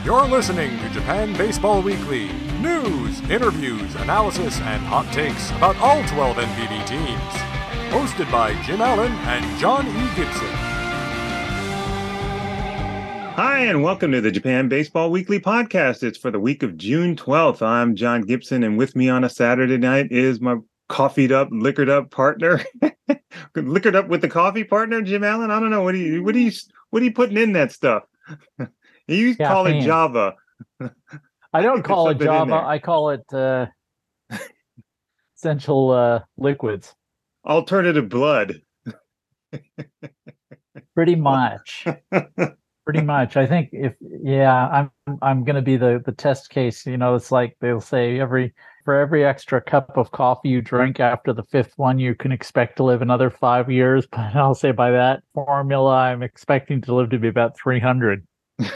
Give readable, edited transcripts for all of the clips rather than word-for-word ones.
You're listening to Japan Baseball Weekly. News, interviews, analysis, and hot takes about all 12 NPB teams. Hosted by Jim Allen and John E. Gibson. Hi, and welcome to the Japan Baseball Weekly podcast. It's for the week of June 12th. I'm John Gibson, and with me on a Saturday night is my coffeed up, liquored up partner. Liquored up with the coffee partner, Jim Allen? I don't know. What are you putting in that stuff? You call it Java. I don't call it Java. I call it essential liquids. Alternative blood. Pretty much. Pretty much. I think I'm going to be the test case. You know, it's like they'll say for every extra cup of coffee you drink after the fifth one, you can expect to live another 5 years. But I'll say by that formula, I'm expecting to live to be about 300.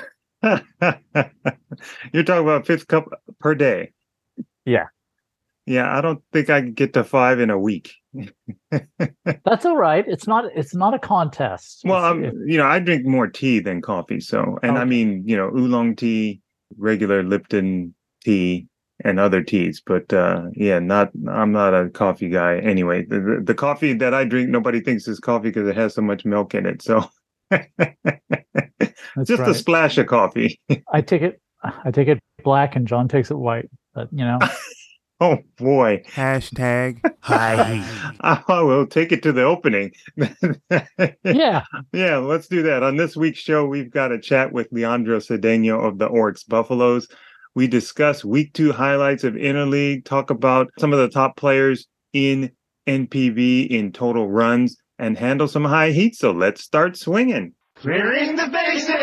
You're talking about fifth cup per day. Yeah. Yeah, I don't think I can get to 5 in a week. That's all right. It's not a contest. Well, I drink more tea than coffee. So, and okay. I mean, oolong tea, regular Lipton tea, and other teas. But I'm not a coffee guy anyway. The coffee that I drink, nobody thinks is coffee because it has so much milk in it. So. That's just right. A splash of coffee. I take it black and John takes it white. But Oh boy. Hashtag hi. I will take it to the opening. Yeah. Yeah, let's do that. On this week's show, we've got a chat with Leandro Cedeno of the Oryx Buffaloes. We discuss week 2 highlights of Interleague, talk about some of the top players in NPB in total runs, and handle some high heat. So let's start swinging. Clearing the bases!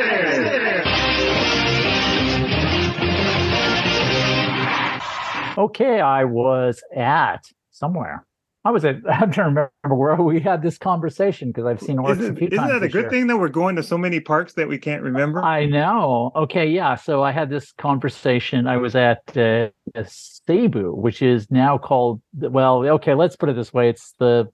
Okay, I was at somewhere. I have to remember where we had this conversation because I've seen Oryx a few times. Isn't that a good thing that we're going to so many parks that we can't remember? I know. Okay, yeah. So I had this conversation. I was at Seibu, which is now called, let's put it this way. It's the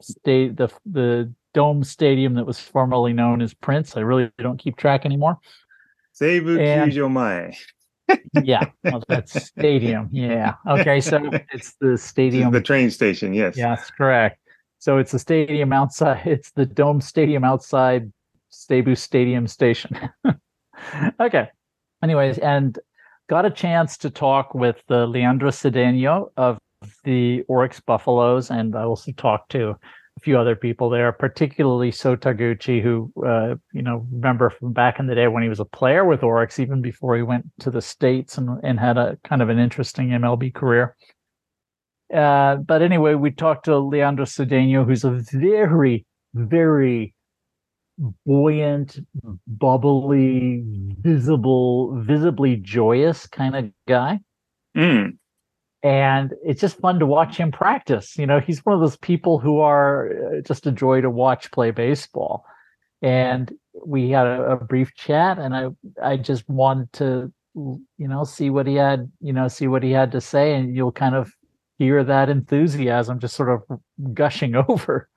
Dome Stadium that was formerly known as Prince. I really don't keep track anymore. Seibu Kyujomae. Yeah, well, that's stadium. Yeah. Okay, so it's the stadium. The train station, yes. Yes, correct. So it's the stadium outside. It's the Dome Stadium outside Seibu Stadium Station. Okay. Anyways, and got a chance to talk with Leandro Cedeno of the Oryx Buffaloes, and I also talked to a few other people there, particularly So Taguchi, who, remember from back in the day when he was a player with Oryx, even before he went to the States and had a kind of an interesting MLB career. But anyway, we talked to Leandro Cedeno, who's a very, very buoyant, bubbly, visibly joyous kind of guy. Mm. And it's just fun to watch him practice. He's one of those people who are just a joy to watch play baseball. And we had a brief chat, and I just wanted to, see what he had to say, and you'll kind of hear that enthusiasm just sort of gushing over.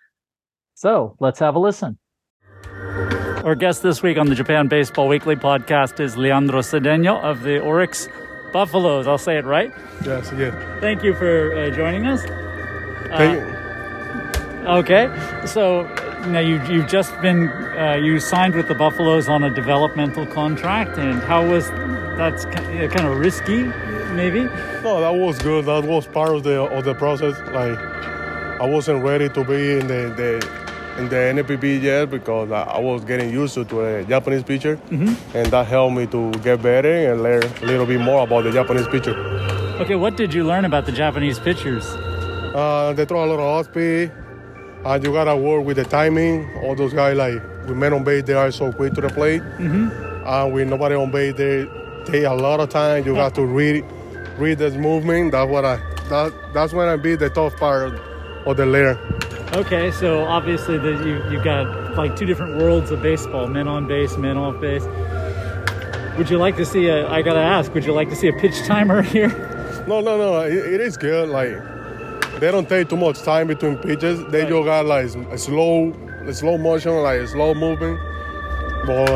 So let's have a listen. Our guest this week on the Japan Baseball Weekly podcast is Leandro Cedeno of the Oryx Buffaloes. I'll say it right. Yes, yeah. Thank you for joining us. Thank you. Okay, so now you've just been you signed with the Buffaloes on a developmental contract, and how was that's kind of risky, maybe? No, that was good. That was part of the process. Like, I wasn't ready to be in the NPB yet because I was getting used to a Japanese pitcher, and that helped me to get better and learn a little bit more about the Japanese pitcher. Okay, what did you learn about the Japanese pitchers? They throw a lot of off-speed, and you gotta work with the timing. All those guys, like with men on base, they are so quick to the plate, and with nobody on base, they take a lot of time. You got to read this movement. That's when I be the tough part of the layer. Okay, so obviously you've got like two different worlds of baseball, men on base, men off base. Would you like to see I gotta ask, would you like to see a pitch timer here? No, it is good. Like, they don't take too much time between pitches. They just got like a slow motion, like a slow movement. But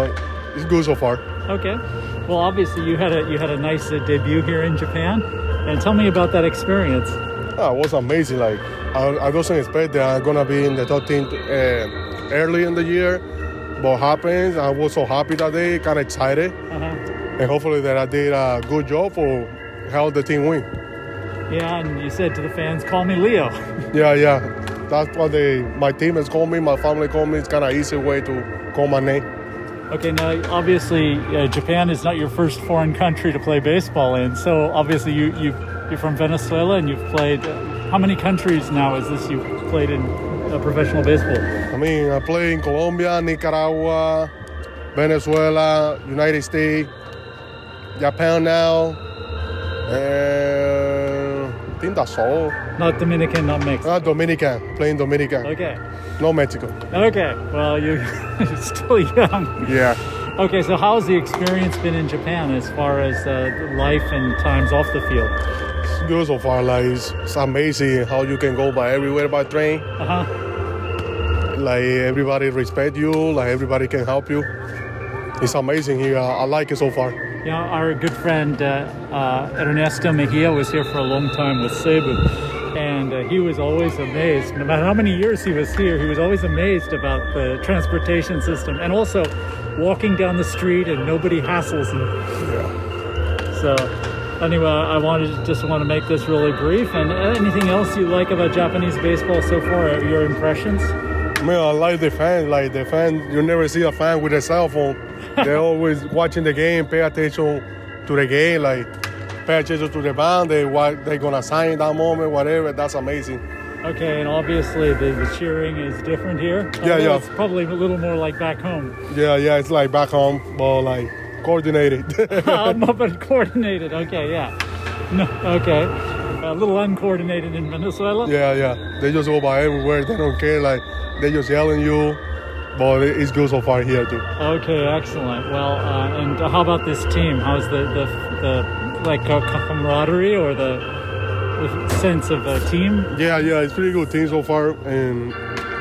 it's good so far. Okay. Well, obviously you had a nice debut here in Japan, and tell me about that experience. It was amazing. Like I wasn't expect that I'm gonna be in the top 10 early in the year, but happens. I was so happy that day, kind of excited, and hopefully that I did a good job for help the team win. Yeah, and you said to the fans, "Call me Leo." Yeah. That's what my team has called me. My family called me. It's kind of easy way to call my name. Okay, now obviously Japan is not your first foreign country to play baseball in. So obviously you're from Venezuela and you've played. How many countries now is this you've played in professional baseball? I mean, I play in Colombia, Nicaragua, Venezuela, United States, Japan now. I think that's all. Not Dominican, not Mexico. Not Dominican, playing Dominican. Okay. No Mexico. Okay. Well, you're still young. Yeah. Okay, so how's the experience been in Japan as far as life and times off the field? It's good so far. Like it's amazing how you can go by everywhere by train. Like everybody respect you. Like everybody can help you. It's amazing here. I like it so far. You know, our good friend Ernesto Mejia was here for a long time with Cebu, and he was always amazed. No matter how many years he was here, he was always amazed about the transportation system, and also walking down the street and nobody hassles you. Yeah. So, anyway, I just want to make this really brief. And anything else you like about Japanese baseball so far? Your impressions? I mean, I like the fans. Like the fans, you never see a fan with a cell phone. They're always watching the game, pay attention to the game, like pay attention to the band, what they're gonna sign that moment, whatever. That's amazing. Okay, and obviously the cheering is different here. Yeah. It's probably a little more like back home. Yeah, it's like back home, but like coordinated. But coordinated. Okay, yeah. No, okay. A little uncoordinated in Venezuela. Yeah. They just go by everywhere. They don't care. Like they just yelling you. But it's good so far here too. Okay, excellent. Well, and how about this team? How's the like camaraderie or the sense of a team? Yeah, it's pretty good team so far, and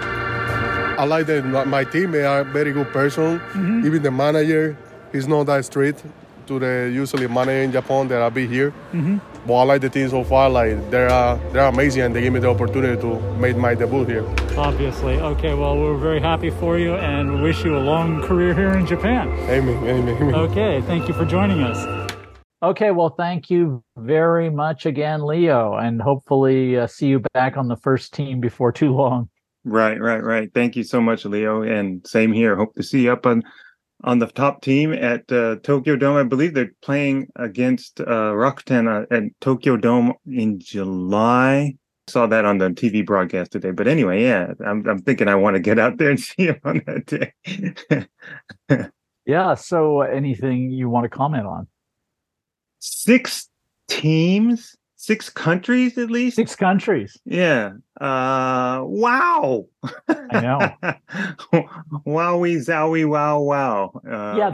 I like that my team. They are very good person. Even the manager, he's not that strict to the usually manager in Japan that I be here. But I like the team so far. Like they're amazing, and they give me the opportunity to make my debut here. Obviously. Okay, well, we're very happy for you and wish you a long career here in Japan. Amen. Okay, thank you for joining us. Okay, well, thank you very much again, Leo, and hopefully see you back on the first team before too long. Right. Thank you so much, Leo, and same here. Hope to see you up on the top team at Tokyo Dome. I believe they're playing against Rakuten at Tokyo Dome in July. Saw that on the TV broadcast today. But anyway, yeah, I'm thinking I want to get out there and see him on that day. Yeah. So anything you want to comment on? 6 teams, 6 countries at least. 6 countries. Yeah. Wow. I know. Wowie zowie wow. Yeah,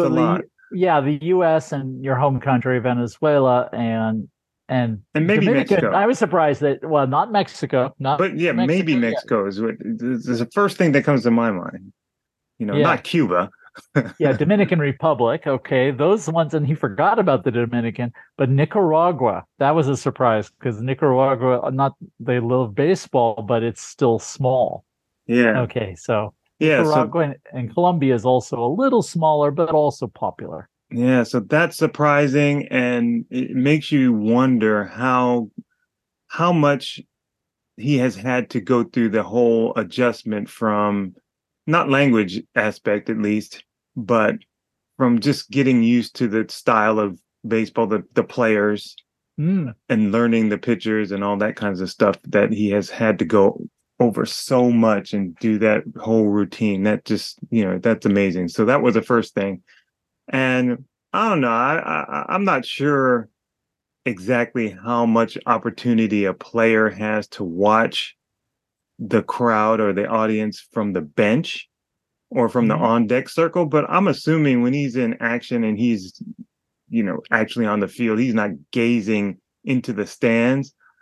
the U.S. and your home country, Venezuela, and maybe Dominican. Mexico. I was surprised that not Mexico, maybe Mexico is the first thing that comes to my mind. Not Cuba. Yeah, Dominican Republic. Okay, those ones, and he forgot about the Dominican, but Nicaragua. That was a surprise because Nicaragua, they love baseball, but it's still small. Yeah. Okay, so Nicaragua and Colombia is also a little smaller, but also popular. Yeah, so that's surprising, and it makes you wonder how much he has had to go through the whole adjustment from not language aspect at least, but from just getting used to the style of baseball, the players, and learning the pitchers and all that kinds of stuff that he has had to go over so much and do that whole routine. That just, that's amazing. So that was the first thing. And I don't know, I'm not sure exactly how much opportunity a player has to watch the crowd or the audience from the bench or from the on-deck circle, but I'm assuming when he's in action and he's, actually on the field, he's not gazing into the stands.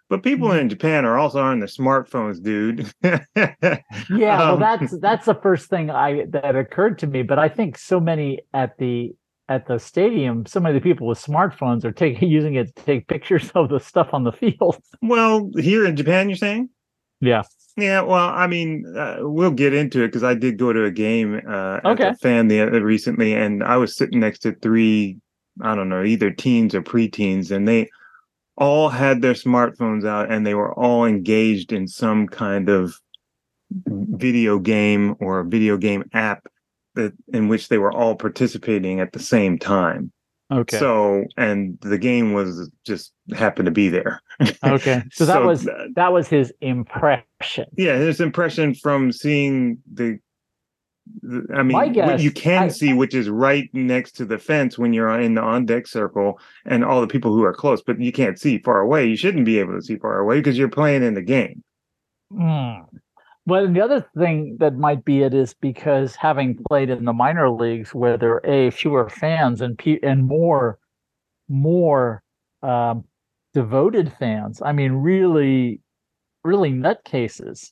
But people in Japan are also on their smartphones, dude. Yeah, well, that's the first thing that occurred to me. But I think so many at the stadium, so many people with smartphones are using it to take pictures of the stuff on the field. Well, here in Japan, you're saying? Yeah. Yeah, well, I mean, we'll get into it because I did go to a game as a fan recently, and I was sitting next to three, I don't know, either teens or preteens, and they all had their smartphones out, and they were all engaged in some kind of video game or video game app in which they were all participating at the same time. Okay. So, and the game was just happened to be there. Okay. So that was his impression. Yeah, his impression from seeing I mean, what you can see, which is right next to the fence when you're in the on-deck circle and all the people who are close, but you can't see far away. You shouldn't be able to see far away because you're playing in the game. Well, the other thing that might be it is because having played in the minor leagues where there are fewer fans and more devoted fans. I mean, really, really nutcases.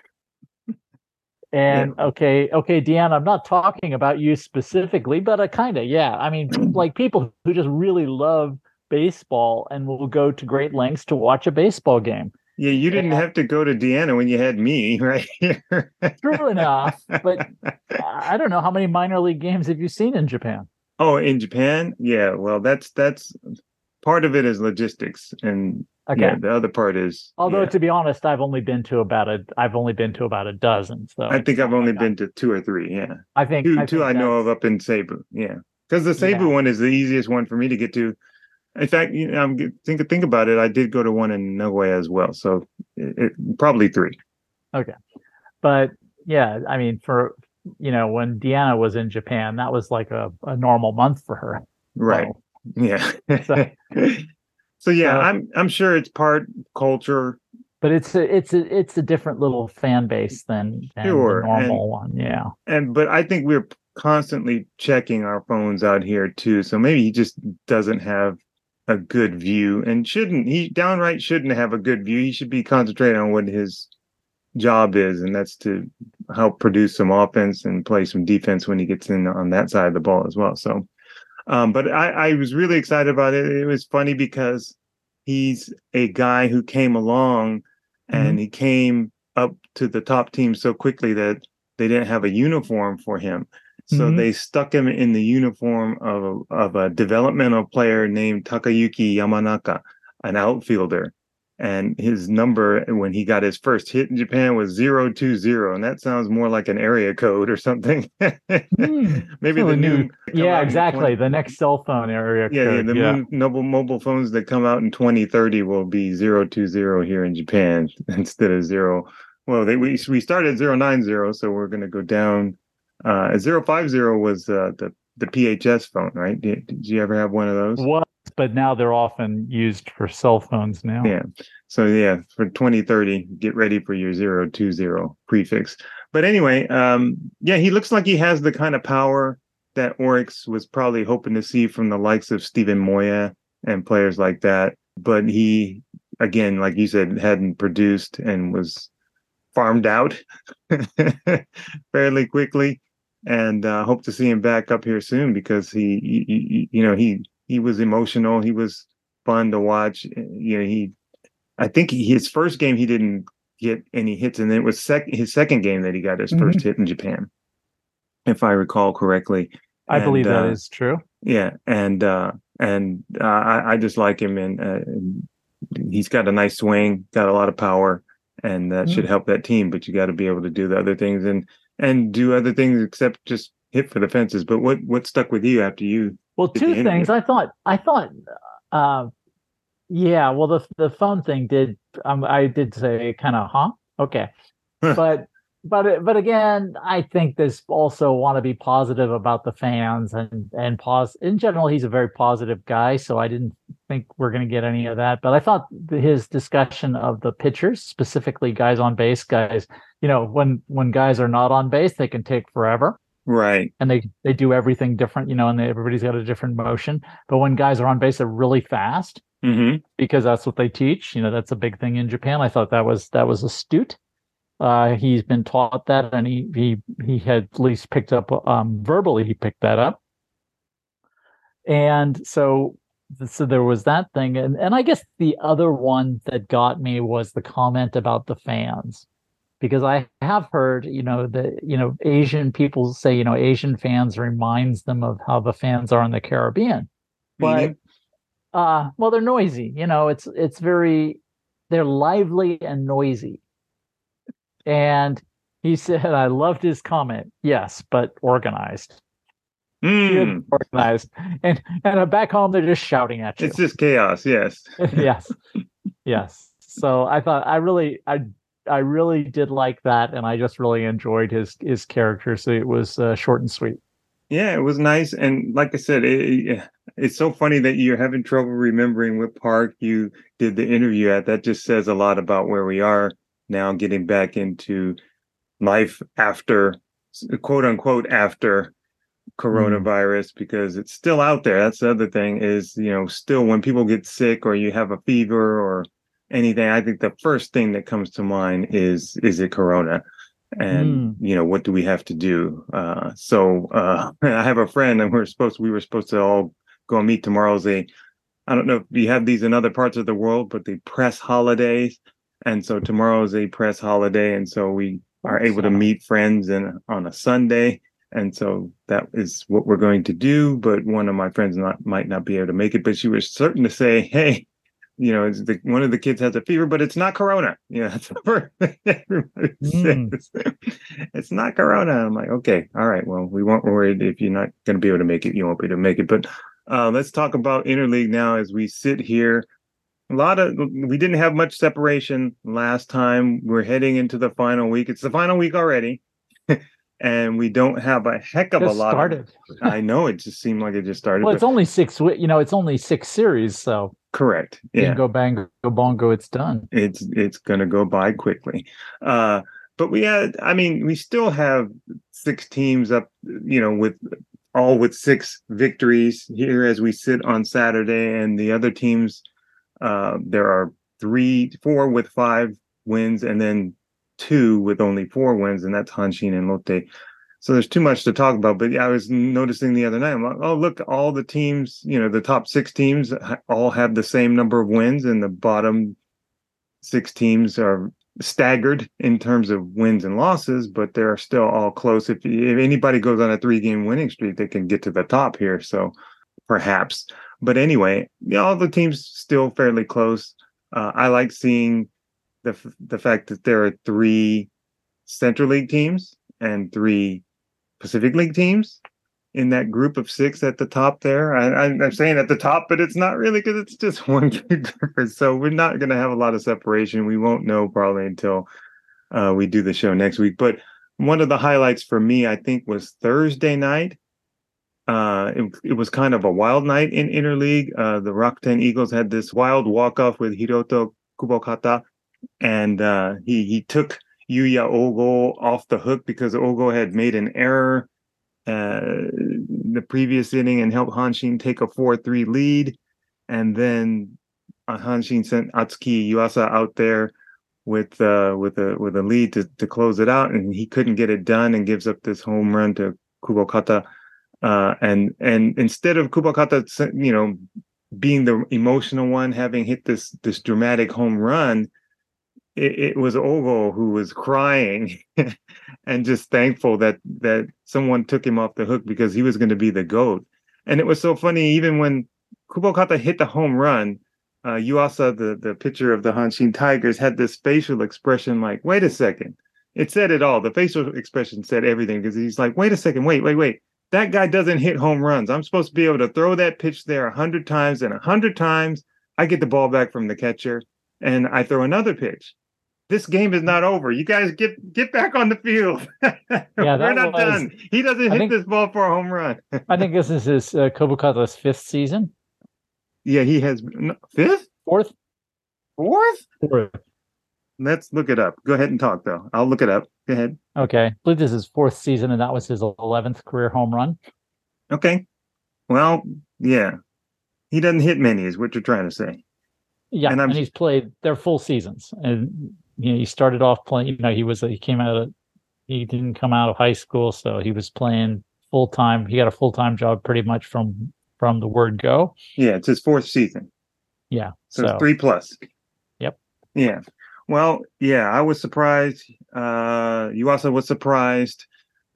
And okay, Deanna, I'm not talking about you specifically, but kind of, yeah. I mean, like people who just really love baseball and will go to great lengths to watch a baseball game. Yeah, you didn't have to go to Deanna when you had me right here. True enough, but I don't know, how many minor league games have you seen in Japan? Oh, in Japan? Yeah, well, that's part of it is logistics, and the other part is. Although to be honest, I've only been to about a dozen. So I think I've only been to 2 or 3. Yeah, I think two I know of up in Cebu. Yeah, because the Cebu one is the easiest one for me to get to. In fact, think about it. I did go to one in Nagoya as well, so it probably 3. Okay, but yeah, I mean, for when Deanna was in Japan, that was like a normal month for her. Right. So, yeah. So yeah, I'm sure it's part culture, but it's a different little fan base than the normal one. Yeah. But I think we're constantly checking our phones out here too. So maybe he just doesn't have a good view and he downright shouldn't have a good view. He should be concentrating on what his job is, and that's to help produce some offense and play some defense when he gets in on that side of the ball as well. So, but I was really excited about it. It was funny because he's a guy who came along and he came up to the top team so quickly that they didn't have a uniform for him. So they stuck him in the uniform of a developmental player named Takayuki Yamanaka, an outfielder. And his number when he got his first hit in Japan was 020. And that sounds more like an area code or something. Maybe the new. Yeah, exactly. The next cell phone area code. The mobile phones that come out in 2030 will be 020 here in Japan instead of 0. Well, we started 090, so we're going to go down. 050 was the PHS phone, right? Did you ever have one of those? What? But now they're often used for cell phones now. Yeah. So for 2030, get ready for your 020 prefix. But anyway, he looks like he has the kind of power that Oryx was probably hoping to see from the likes of Steven Moya and players like that. But he, again, like you said, hadn't produced and was farmed out fairly quickly. And hope to see him back up here soon because he was emotional. He was fun to watch. I think his first game he didn't get any hits, and it was his second game that he got his first hit in Japan, if I recall correctly. I believe that is true. Yeah, and I just like him, and he's got a nice swing, got a lot of power, and that should help that team. But you got to be able to do the other things and do other things except just hit for the fences. But what stuck with you after you? Well, 2 things. I thought, well, the phone thing did. I did say kind of, okay, but again, I think there's also want to be positive about the fans and in general, he's a very positive guy. So I didn't think we're going to get any of that. But I thought his discussion of the pitchers, specifically guys on base, guys, when guys are not on base, they can take forever. Right. And they do everything different, and everybody's got a different motion. But when guys are on base, they're really fast. because that's what they teach. That's a big thing in Japan. I thought that was astute. He's been taught that, and he had at least picked up verbally. He picked that up, and so there was that thing, and I guess the other one that got me was the comment about the fans, because I have heard Asian people say Asian fans reminds them of how the fans are in the Caribbean, but well, they're noisy. It's very, they're lively and noisy. And he said, I loved his comment. Yes, but organized. Organized. And back home, they're just shouting at you. It's just chaos. Yes. Yes. So I thought I really did like that. And I just really enjoyed his character. So it was short and sweet. Yeah, it was nice. And like I said, it's so funny that you're having trouble remembering what park you did the interview at. That just says a lot about where we are now, getting back into life after, quote unquote, after coronavirus, because it's still out there. That's the other thing is, still when people get sick or you have a fever or anything, I think the first thing that comes to mind is it corona? And, what do we have to do? So I have a friend, and we were supposed to all go and meet. Tomorrow's I don't know if you have these in other parts of the world, but the press holidays. And so tomorrow is a press holiday. And so we are able to meet friends on a Sunday. And so that is what we're going to do. But one of my friends might not be able to make it. But she was certain to say, hey, one of the kids has a fever, but it's not corona. That's the first thing everybody says. It's not corona. I'm like, okay, all right. Well, we weren't worried. If you're not going to be able to make it, you won't be able to make it. But let's talk about Interleague now as we sit here. We didn't have much separation last time. We're heading into the final week. It's the final week already. And we don't have a heck of a lot. Started. I know, it just seemed like it just started. Well, it's only six. It's only 6 series, so correct. Yeah. Go bang, go bongo. It's done. It's going to go by quickly. But we still have 6 teams up. With 6 victories here as we sit on Saturday, and the other teams. There are 4 with 5 wins, and then 2 with only 4 wins, and that's Hanshin and Lotte. So there's too much to talk about. But I was noticing the other night, I'm like, oh, look, all the teams, the top 6 teams all have the same number of wins, and the bottom 6 teams are staggered in terms of wins and losses, but they're still all close. If anybody goes on a 3-game winning streak, they can get to the top here. So perhaps. But anyway, all the teams still fairly close. I like seeing the fact that there are 3 Central League teams and 3 Pacific League teams in that group of 6 at the top there. I'm saying at the top, but it's not really, because it's just one difference. So we're not going to have a lot of separation. We won't know probably until we do the show next week. But one of the highlights for me, I think, was Thursday night. It was kind of a wild night in Interleague. The Rakuten Eagles had this wild walk-off with Hiroto Kubokata, and he took Yuya Ogo off the hook because Ogo had made an error the previous inning and helped Hanshin take a 4-3 lead. And then Hanshin sent Atsuki Yuasa out there with a lead to close it out, and he couldn't get it done and gives up this home run to Kubokata. And instead of Kubokata, being the emotional one, having hit this dramatic home run, it was Ogo who was crying and just thankful that someone took him off the hook, because he was going to be the GOAT. And it was so funny, even when Kubokata hit the home run, Yuasa, the pitcher of the Hanshin Tigers, had this facial expression like, wait a second. It said it all. The facial expression said everything, because he's like, wait a second, wait. That guy doesn't hit home runs. I'm supposed to be able to throw that pitch there 100 times, and 100 times I get the ball back from the catcher and I throw another pitch. This game is not over. You guys get back on the field. We're not done. He doesn't hit this ball for a home run. I think this is his Kubokata's 5th season. Yeah, he has 5th? 4th? 4th? Let's look it up. Go ahead and talk, though. I'll look it up. Go ahead. Okay. I believe this is his 4th season, and that was his 11th career home run. Okay. Well, yeah. He doesn't hit many, is what you're trying to say. Yeah, And and he's played their full seasons, and he started off playing. He didn't come out of high school, so he was playing full time. He got a full time job pretty much from the word go. yeah, it's his fourth season. Yeah, So it's 3+. Yep. Yeah. Well, yeah, I was surprised. You also was surprised.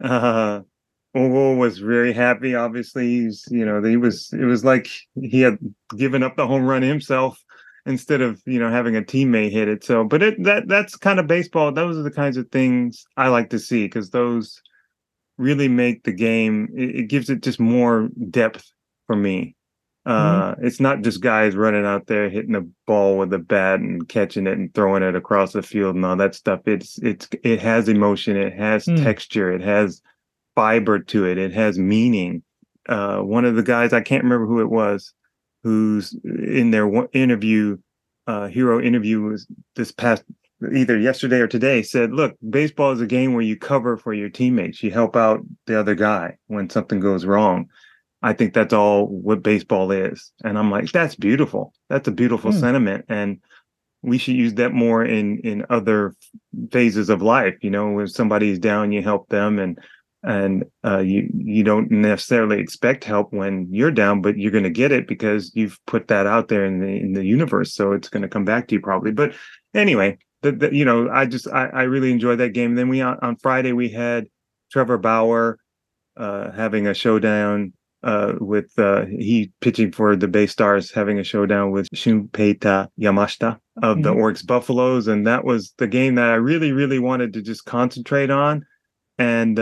Ogo was very happy. Obviously, it was like he had given up the home run himself instead of, having a teammate hit it. So, but that's kind of baseball. Those are the kinds of things I like to see, because those really make the game. It gives it just more depth for me. It's not just guys running out there hitting the ball with a bat and catching it and throwing it across the field and all that stuff. It has emotion, it has texture, it has fiber to it, it has meaning. One of the guys, I can't remember who it was, who's in their interview, hero interview, was this past either yesterday or today, said, look, baseball is a game where you cover for your teammates, you help out the other guy when something goes wrong. I think that's all what baseball is. And I'm like, that's beautiful. That's a beautiful sentiment. And we should use that more in other phases of life. When somebody's down, you help them, and you don't necessarily expect help when you're down, but you're going to get it because you've put that out there in the universe. So it's going to come back to you probably. But anyway, I really enjoyed that game. Then on Friday, we had Trevor Bauer having a showdown with he pitching for the Bay Stars, having a showdown with Shunpeita Yamashita of the Oryx Buffaloes. And that was the game that I really, really wanted to just concentrate on. And,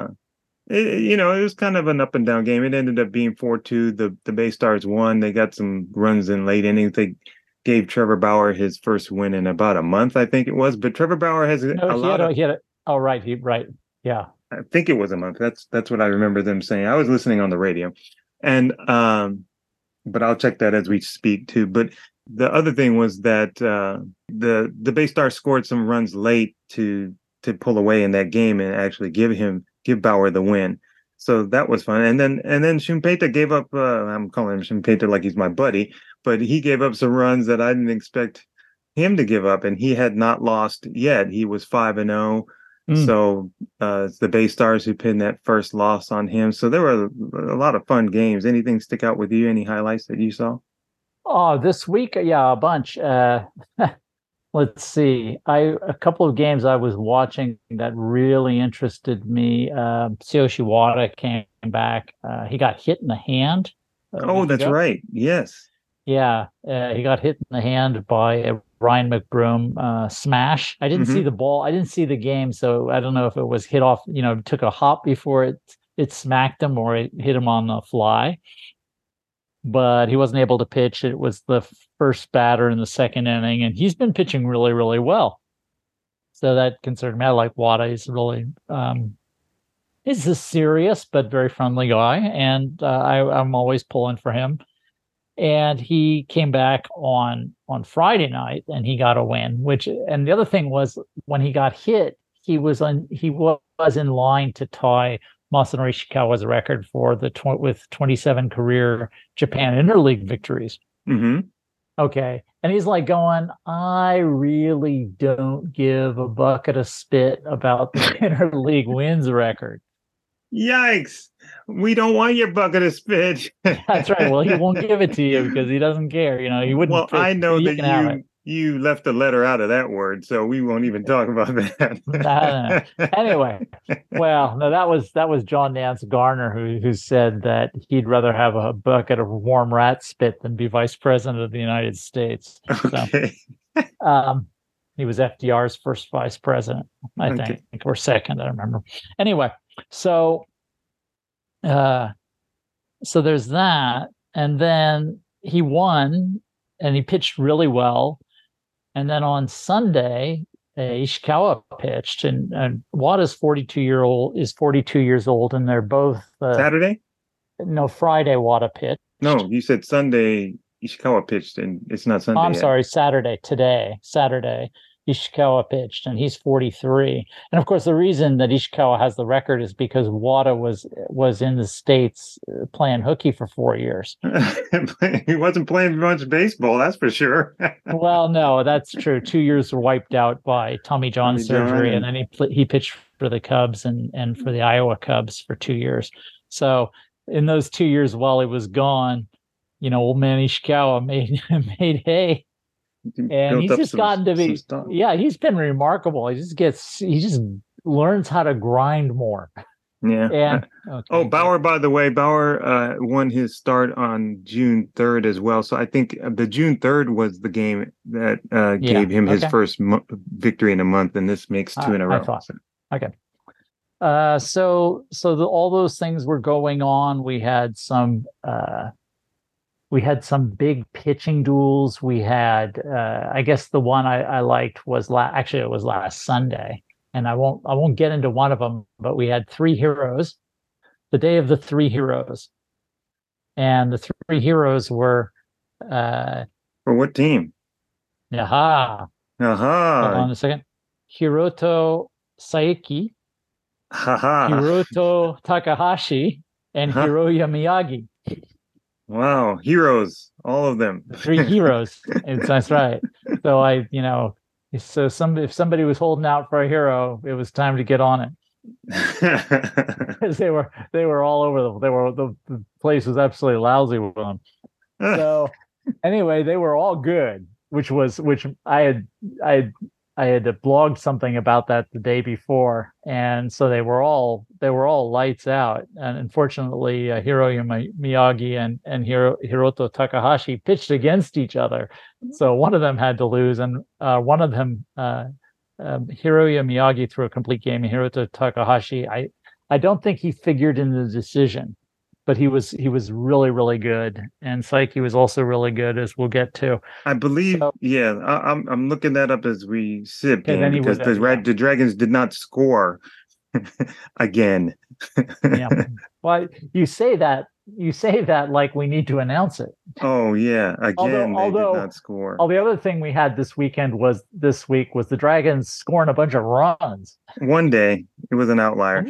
it was kind of an up and down game. It ended up being 4-2. The Bay Stars won. They got some runs in late innings. They gave Trevor Bauer his first win in about a month, I think it was. But Trevor Bauer has right. Yeah. I think it was a month. That's what I remember them saying. I was listening on the radio, and but I'll check that as we speak too. But the other thing was that the Bay Stars scored some runs late to pull away in that game and actually give Bauer the win. So that was fun. And then Shunpeita gave up. I'm calling him Shunpeita like he's my buddy, but he gave up some runs that I didn't expect him to give up, and he had not lost yet. He was 5-0. So it's the Bay Stars who pinned that first loss on him. So there were a lot of fun games. Anything stick out with you? Any highlights that you saw? Oh, this week, yeah, a bunch. Let's see. A couple of games I was watching that really interested me. Tsuyoshi Wada came back. He got hit in the hand. Oh, that's right. Yes. Yeah, he got hit in the hand by a Ryan McBroom smash. I didn't see the ball. I didn't see the game, so I don't know if it was hit off, took a hop before it smacked him or it hit him on the fly. But he wasn't able to pitch. It was the first batter in the second inning, and he's been pitching really, really well. So that concerned me. I like Wada. He's really he's a serious but very friendly guy, and I'm always pulling for him. And he came back on Friday night and he got a win, and the other thing was when he got hit, he was in line to tie Masanori Ishikawa's record for with 27 career Japan Interleague victories. Okay. And he's like going, I really don't give a bucket of spit about the Interleague wins record. Yikes. We don't want your bucket of spit. That's right. Well, he won't give it to you because he doesn't care. He wouldn't. Well, I know that you left the letter out of that word, so we won't even talk about that. No. Anyway, well, no, that was John Nance Garner who said that he'd rather have a bucket of warm rat spit than be vice president of the United States. Okay. So, he was FDR's first vice president, I think, or second. I don't remember. Anyway, so there's that, and then he won, and he pitched really well. And then on Sunday, Ishikawa pitched, and Wada's 42 years old, and they're both Saturday. No, Friday Wada pitched. No, you said Sunday. Ishikawa pitched, and it's not Sunday. I'm sorry, Saturday. Today, Saturday. Ishikawa pitched, and he's 43. And of course, the reason that Ishikawa has the record is because Wada was in the States playing hooky for 4 years. He wasn't playing much baseball, that's for sure. Well, no, that's true. 2 years were wiped out by Tommy John surgery, and then he pitched for the Cubs and for the Iowa Cubs for 2 years. So in those 2 years while he was gone, old man Ishikawa made hay. And he's just gotten to be, he's been remarkable. He just learns how to grind more. Yeah. And Bauer, by the way, won his start on June 3rd as well. So I think the June 3rd was the game that gave him his first victory in a month, and this makes two in a row. I thought. Okay. So all those things were going on. We had some big pitching duels. We had, I guess the one I liked was it was last Sunday, and I won't get into one of them, but we had three heroes, the day of the three heroes, and the three heroes were. For what team? Hold on a second. Hiroto Saeki, Hiroto Takahashi, and Hiroya Miyagi. Wow, heroes, all of them. Three heroes. That's right. So if somebody was holding out for a hero, it was time to get on it. Because they were all over the place was absolutely lousy with them. So anyway, they were all good, which I had blogged something about that the day before, and so they were all lights out. And unfortunately, Hiroya Miyagi and Hiroto Takahashi pitched against each other, so one of them had to lose, and one of them, Hiroya Miyagi, threw a complete game, and Hiroto Takahashi, I don't think he figured in the decision, but he was really, really good, and Saeki was also really good, as we'll get to. I believe, I'm looking that up as we sit, because the Dragons did not score again. Yeah. Well, you say that like we need to announce it. Oh yeah, again they did not score. The other thing we had this week was the Dragons scoring a bunch of runs. One day it was an outlier.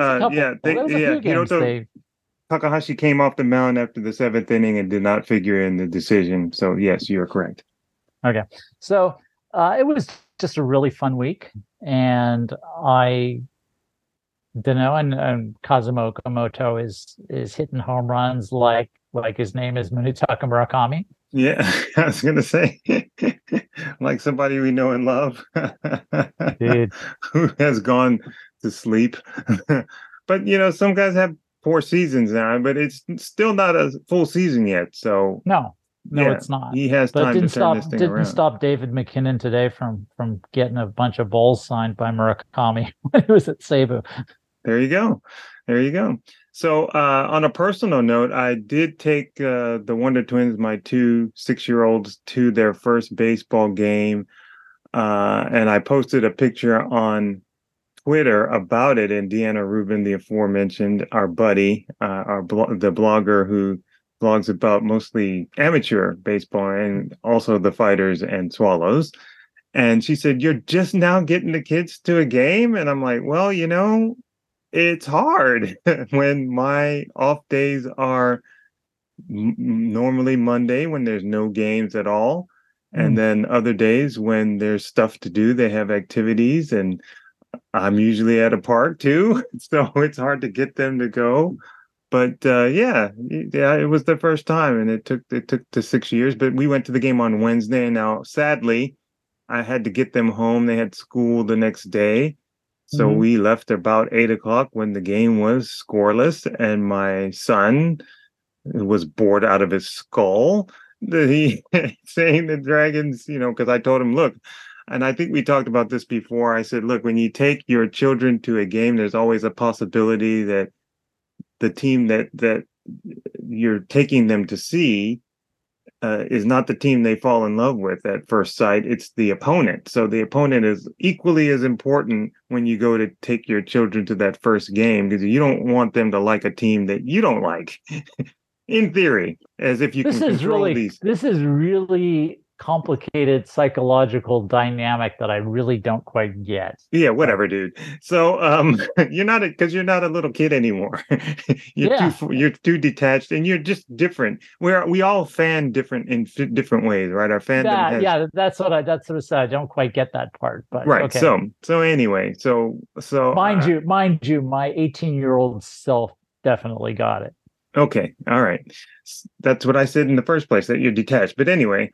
Takahashi came off the mound after the seventh inning and did not figure in the decision. So yes, you are correct. Okay, so it was just a really fun week, and I don't know. And Kazuma Okamoto is hitting home runs like his name is Munetaka Murakami. Yeah, I was gonna say, like somebody we know and love, dude, who has gone to sleep. But some guys have poor seasons now, but it's still not a full season yet. So no, it's not. He has time to turn this thing around. Didn't stop David McKinnon today from getting a bunch of balls signed by Murakami when he was at Seibu. There you go. So on a personal note, I did take the Wonder Twins, my two 6-year-olds, to their first baseball game, and I posted a picture on Twitter about it, and Deanna Rubin, the aforementioned, our buddy, the blogger who blogs about mostly amateur baseball and also the Fighters and Swallows. And she said, "You're just now getting the kids to a game?" And I'm like, well, it's hard when my off days are normally Monday when there's no games at all. And then other days when there's stuff to do, they have activities, and I'm usually at a park too, so it's hard to get them to go. But it was the first time, and it took the 6 years. But we went to the game on Wednesday, and now sadly, I had to get them home. They had school the next day, so we left about 8:00 when the game was scoreless, and my son was bored out of his skull. He saying the Dragons, because I told him, look. And I think we talked about this before. I said, look, when you take your children to a game, there's always a possibility that the team that you're taking them to see is not the team they fall in love with at first sight. It's the opponent. So the opponent is equally as important when you go to take your children to that first game, because you don't want them to like a team that you don't like, in theory, as if you can control these. This is really complicated psychological dynamic that I really don't quite get. Yeah, whatever, dude. So, you're not because you're not a little kid anymore. You're too detached, and you're just different. We all fan different in different ways, right? Our fandom has that's what I said. I don't quite get that part, but right. okay. So anyway, so mind you, my 18-year-old self definitely got it. Okay, all right. That's what I said in the first place, that you're detached. But anyway,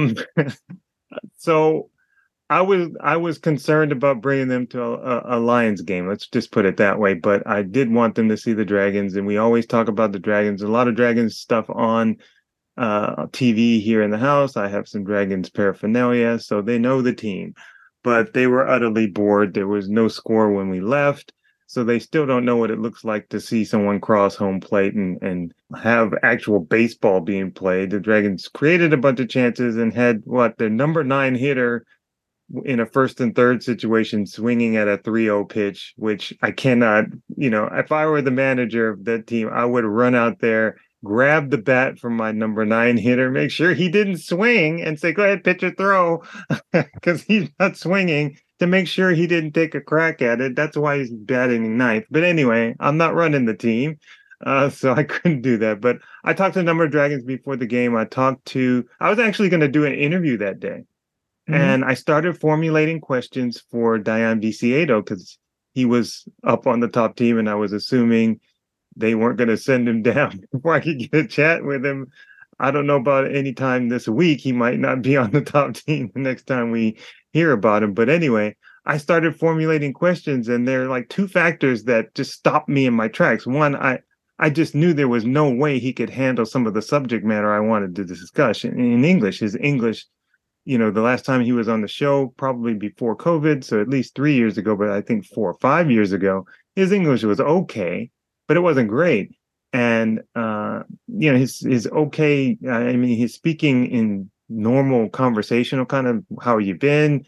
so I was concerned about bringing them to a Lions game. Let's just put it that way. But I did want them to see the Dragons, and we always talk about the Dragons. A lot of Dragons stuff on TV here in the house. I have some Dragons paraphernalia, so they know the team. But they were utterly bored. There was no score when we left. So they still don't know what it looks like to see someone cross home plate and have actual baseball being played. The Dragons created a bunch of chances and had their number 9 hitter in a first and third situation swinging at a 3-0 pitch, which I cannot, if I were the manager of that team, I would run out there, grab the bat from my number 9 hitter, make sure he didn't swing, and say, go ahead, pitch or throw, because he's not swinging, to make sure he didn't take a crack at it. That's why he's batting ninth. But anyway, I'm not running the team, so I couldn't do that. But I talked to a number of Dragons before the game. I was actually going to do an interview that day. Mm-hmm. And I started formulating questions for Dayan Viciedo because he was up on the top team, and I was assuming they weren't going to send him down before I could get a chat with him. I don't know about any time this week. He might not be on the top team the next time we hear about him. But anyway, I started formulating questions, and there are like 2 factors that just stopped me in my tracks. One, I just knew there was no way he could handle some of the subject matter I wanted to discuss in English. His English, the last time he was on the show, probably before COVID, so at least 3 years ago, but I think 4 or 5 years ago, his English was okay, but it wasn't great. And, his okay, he's speaking in normal conversational kind of, how you been,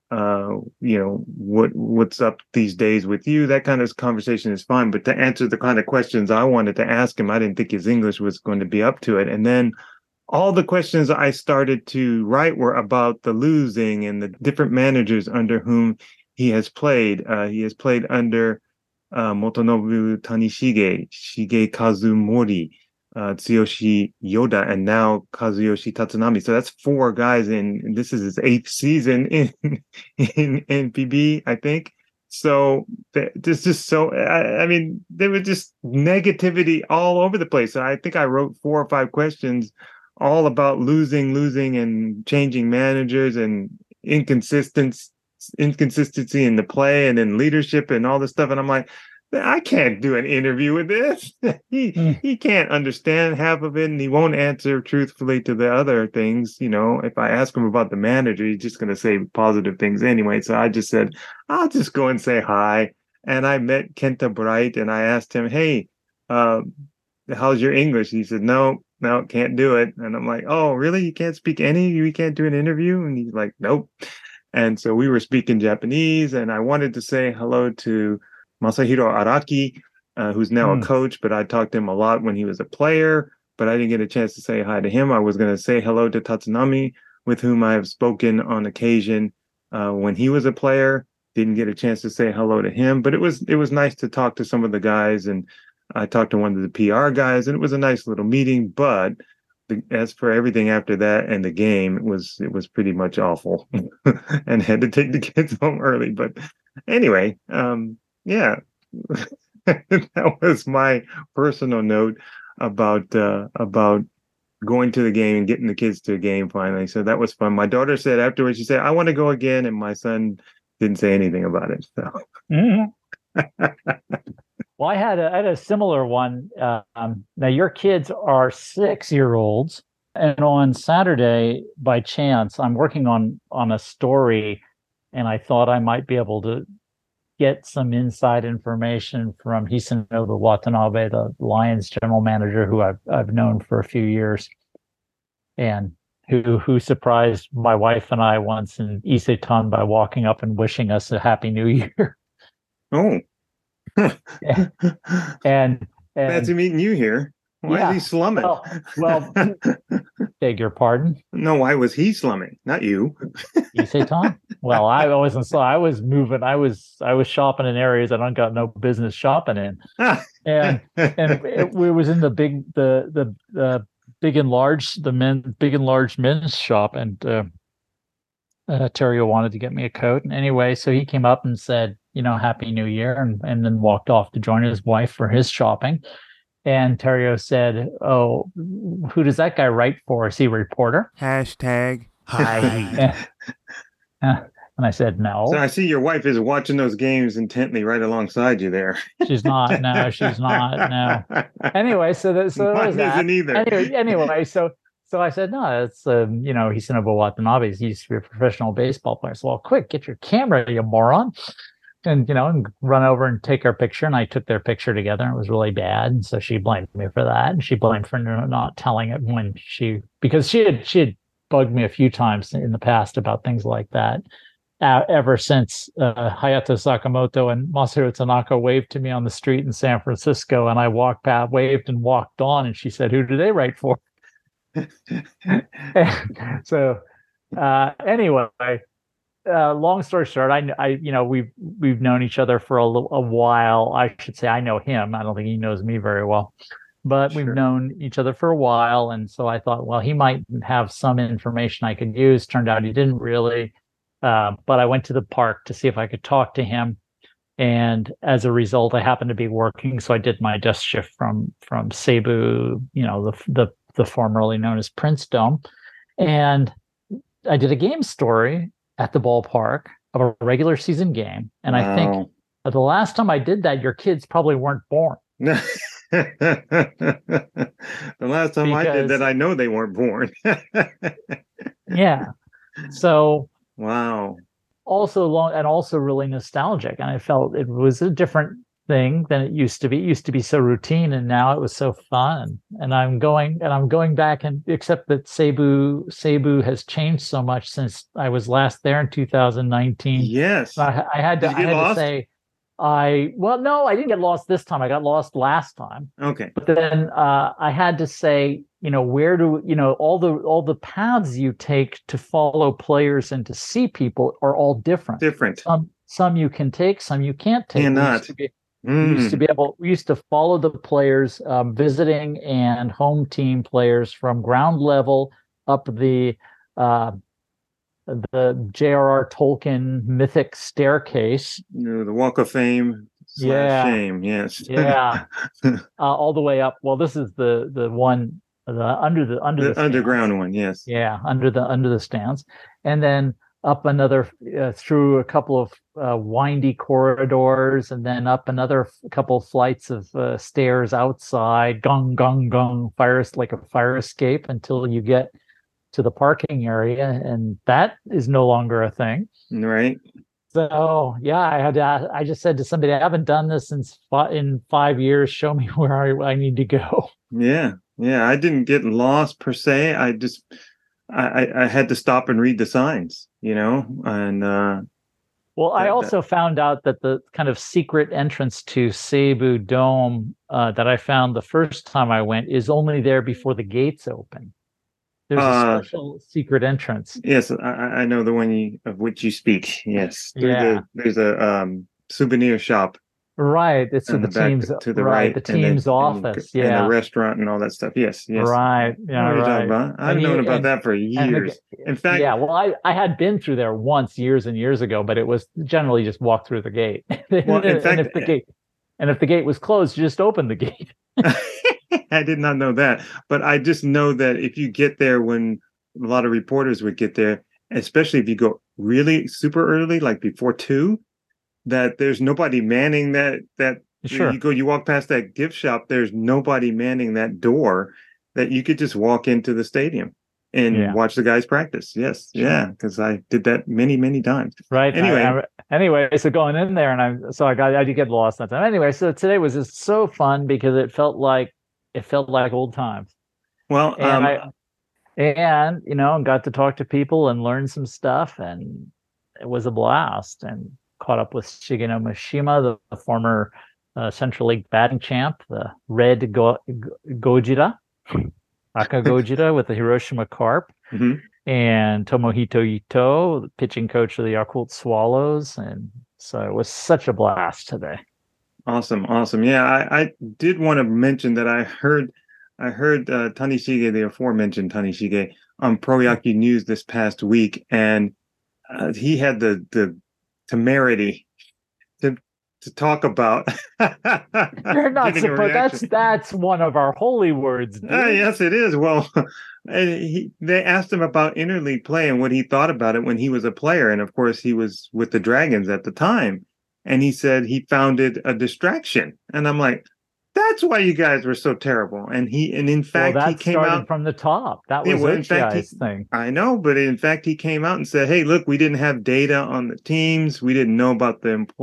what's up these days with you, that kind of conversation is fine. But to answer the kind of questions I wanted to ask him, I didn't think his English was going to be up to it. And then all the questions I started to write were about the losing and the different managers under whom he has played. He has played under Motonobu Tanishige, Shige Kazumori, Tsuyoshi Yoda, and now Kazuyoshi Tatsunami. So that's 4 guys, and this is his 8th season in NPB, I think. So there's just there was just negativity all over the place. So I think I wrote 4 or 5 questions all about losing, and changing managers and inconsistency in the play and in leadership and all this stuff. And I'm like, I can't do an interview with this. He can't understand half of it, and he won't answer truthfully to the other things. If I ask him about the manager, he's just going to say positive things anyway. So I just said, I'll just go and say hi. And I met Kenta Bright, and I asked him, hey, how's your English? He said, no, can't do it. And I'm like, oh, really? You can't speak any? You can't do an interview? And he's like, nope. And so we were speaking Japanese, and I wanted to say hello to Masahiro Araki, who's now a coach, but I talked to him a lot when he was a player, but I didn't get a chance to say hi to him. I was going to say hello to Tatsunami, with whom I have spoken on occasion when he was a player. Didn't get a chance to say hello to him, but it was nice to talk to some of the guys, and I talked to one of the PR guys, and it was a nice little meeting. But as for everything after that and the game, it was pretty much awful, and had to take the kids home early. But anyway, yeah, that was my personal note about going to the game and getting the kids to a game finally. So that was fun. My daughter said afterwards, she said, I want to go again, and my son didn't say anything about it. So. Mm-hmm. Well, I had a similar one. Now your kids are 6-year-olds, and on Saturday, by chance, I'm working on a story, and I thought I might be able to get some inside information from Hisanobu Watanabe, the Lions general manager, who I've known for a few years, and who surprised my wife and I once in Isetan by walking up and wishing us a Happy New Year. Oh. and Fancy meeting you here. Why is he slumming? Well, beg your pardon. No, why was he slumming? Not you. You say, Tom? Well, I wasn't. So I was moving. I was shopping in areas I don't got no business shopping in, and we was in the big and large men's shop, and Terrio wanted to get me a coat. And anyway, so he came up and said, Happy New Year, and then walked off to join his wife for his shopping. And Terrio said, "Oh, who does that guy write for? Is he a reporter?" Hashtag high heat. And I said, "No." So I see your wife is watching those games intently right alongside you there. She's not. No, she's not. No. Anyway, so that was that. Isn't either. Anyway, so I said, no, it's Hisinobu Watanabe. He used to be a professional baseball player. So, well, quick, get your camera, you moron. And, and run over and take our picture. And I took their picture together. And it was really bad. And so she blamed me for that. And she blamed for not telling it because she had bugged me a few times in the past about things like that. Ever since Hayato Sakamoto and Masahiro Tanaka waved to me on the street in San Francisco, and I walked past, waved and walked on, and she said, "Who do they write for?" So anyway, long story short, I we've known each other for a while. I should say I know him. I don't think he knows me very well, but We've known each other for a while, and so I thought, well, he might have some information I could use. Turned out he didn't really. But I went to the park to see if I could talk to him, and as a result, I happened to be working, so I did my desk shift from Seibu, the formerly known as Prince Dome, and I did a game story at the ballpark of a regular season game, and I think the last time I did that, your kids probably weren't born. The last time I did that, I know they weren't born. Yeah, so. Wow. Also long and also really nostalgic. And I felt it was a different thing than it used to be. It used to be so routine, and now it was so fun. And I'm going back, and except that Seibu has changed so much since I was last there in 2019. Yes. I had to say no, I didn't get lost this time. I got lost last time. Okay. But then I had to say, where do all the paths you take to follow players and to see people are all different. Some you can take, some you can't take. We used to follow the players, visiting and home team players from ground level up the J.R.R. Tolkien mythic staircase, the Walk of Fame. Shame, yes. Yeah. All the way up. Well, this is the one under the underground one, yes. Yeah, under the stands, and then up another through a couple of windy corridors, and then up another couple of flights of stairs outside, gong gong gong, like a fire escape, until you get to the parking area, and that is no longer a thing. Right. So yeah, I just said to somebody, I haven't done this in 5 years. Show me where I need to go. Yeah. I didn't get lost per se. I had to stop and read the signs, and I also found out that the kind of secret entrance to Seibu Dome that I found the first time I went is only there before the gates open. There's a special secret entrance. Yes, I know the one of which you speak. Yes, yeah. There's a souvenir shop. Right, it's in the team's to the right, the team's office, and a restaurant and all that stuff. Yes. Right, yeah, right. I've known about that for years. In fact, I had been through there once years and years ago, but it was generally just walk through the gate. Well, in fact, if the gate was closed, you just open the gate. I did not know that, but I just know that if you get there when a lot of reporters would get there, especially if you go really super early, like before 2, that there's nobody manning that Sure. You walk past that gift shop, there's nobody manning that door, that you could just walk into the stadium and watch the guys practice. Yes. Sure. Yeah. Because I did that many, many times. Right. Anyway, so going in there, and I did get lost that time. Anyway, so today was just so fun because it felt like old times. Well, and got to talk to people and learn some stuff, and it was a blast. And caught up with Shigeno Mishima, the former Central League batting champ, the Red Gojira, Aka Gojira with the Hiroshima Carp, and Tomohito Ito, the pitching coach of the Yakult Swallows. And so it was such a blast today. Awesome. Yeah, I did want to mention that I heard Tanishige, the aforementioned Tanishige, on Pro Yaku News this past week, and he had the temerity to talk about. You're not supposed. That's one of our holy words. Yes, it is. Well, they asked him about interleague play and what he thought about it when he was a player, and of course he was with the Dragons at the time. And he said he found it a distraction, and I'm like, that's why you guys were so terrible. And in fact, he came out from the top. That was HI's thing. I know, but in fact, he came out and said, "Hey, look, we didn't have data on the teams. We didn't know about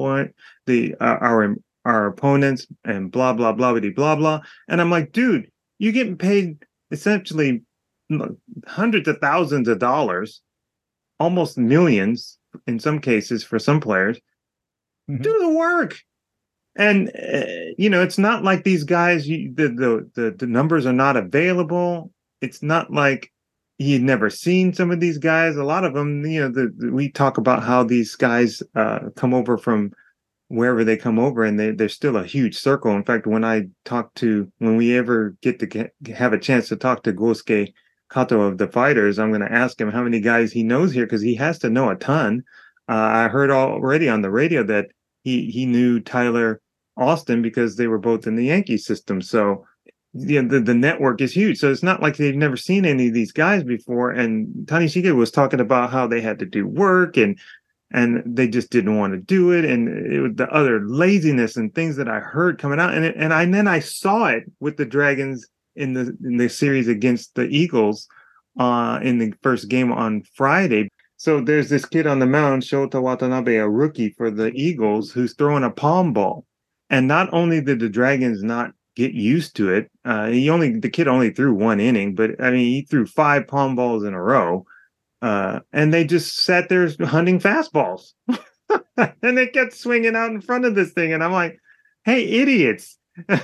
our opponents, and blah blah blah blah blah." And I'm like, dude, you're getting paid essentially hundreds of thousands of dollars, almost millions in some cases for some players. Do the work. And it's not like these guys. The numbers are not available. It's not like you'd never seen some of these guys. A lot of them, we talk about how these guys come over from wherever they come over, and they're still a huge circle. In fact, when we ever get to have a chance to talk to Gosuke Kato of the Fighters, I'm going to ask him how many guys he knows here, because he has to know a ton. I heard already on the radio that he knew Tyler Austin because they were both in the Yankee system. So the network is huge. So it's not like they've never seen any of these guys before. And Tanishige was talking about how they had to do work and they just didn't want to do it. And it was the other laziness and things that I heard coming out. And then I saw it with the Dragons in the series against the Eagles in the first game on Friday. So there's this kid on the mound, Shota Watanabe, a rookie for the Eagles, who's throwing a palm ball. And not only did the Dragons not get used to it, the kid only threw one inning, but I mean, he threw 5 palm balls in a row. And they just sat there hunting fastballs. And they kept swinging out in front of this thing. And I'm like, hey, idiots.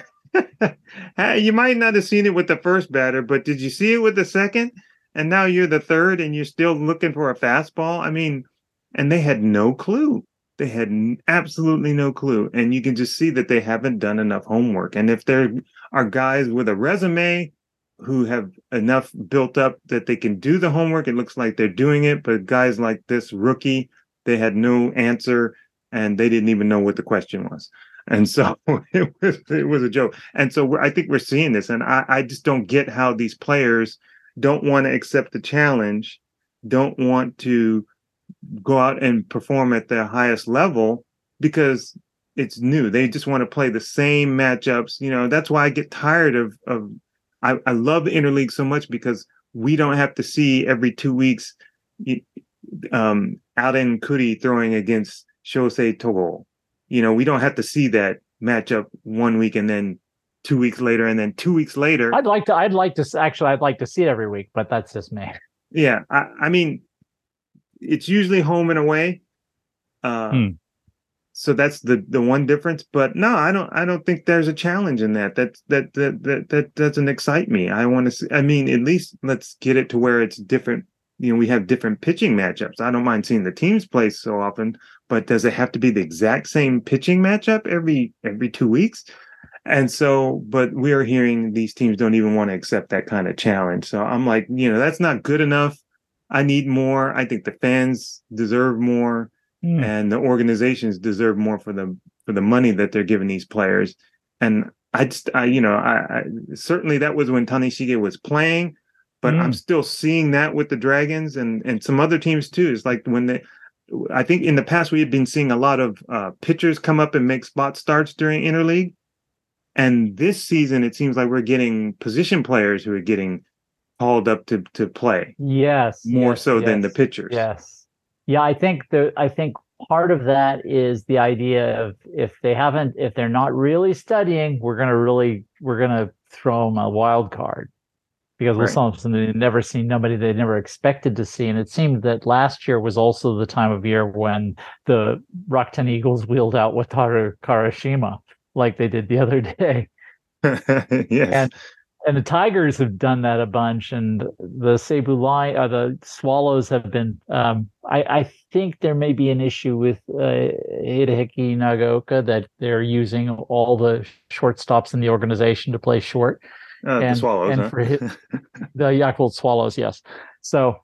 You might not have seen it with the first batter, but did you see it with the second? And now you're the third and you're still looking for a fastball. I mean, and they had no clue. They had absolutely no clue. And you can just see that they haven't done enough homework. And if there are guys with a resume who have enough built up that they can do the homework, it looks like they're doing it. But guys like this rookie, they had no answer and they didn't even know what the question was. And so it was a joke. And so I think we're seeing this. And I just don't get how these players don't want to accept the challenge, don't want to go out and perform at their highest level because it's new. They just want to play the same matchups. That's why I get tired of I love the interleague so much because we don't have to see every 2 weeks Alden Kuri throwing against Shosei Togo. We don't have to see that matchup 1 week and then 2 weeks later, and then 2 weeks later. I'd like to see it every week, but that's just me. Yeah, I mean, it's usually home and away, so that's the one difference. But no, I don't think there's a challenge in that. That doesn't excite me. I want to see. I mean, at least let's get it to where it's different. We have different pitching matchups. I don't mind seeing the teams play so often, but does it have to be the exact same pitching matchup every 2 weeks? And so, but we're hearing these teams don't even want to accept that kind of challenge. So I'm like, that's not good enough. I need more. I think the fans deserve more, and the organizations deserve more for the money that they're giving these players. And I certainly that was when Tanishige was playing, but I'm still seeing that with the Dragons and some other teams too. It's like I think in the past we had been seeing a lot of pitchers come up and make spot starts during interleague. And this season, it seems like we're getting position players who are getting called up to play. Yes, more so than the pitchers. Yes, yeah. I think part of that is the idea of if they're not really studying, we're gonna throw them a wild card because we'll saw something they've never seen, nobody they never expected to see. And it seemed that last year was also the time of year when the Rakuten Eagles wheeled out Wataru Karashima like they did the other day. Yes. And the Tigers have done that a bunch, and the the Swallows have been. I think there may be an issue with Hideki Nagaoka that they're using all the shortstops in the organization to play short. The Swallows, and for the Yakult Swallows, yes. So,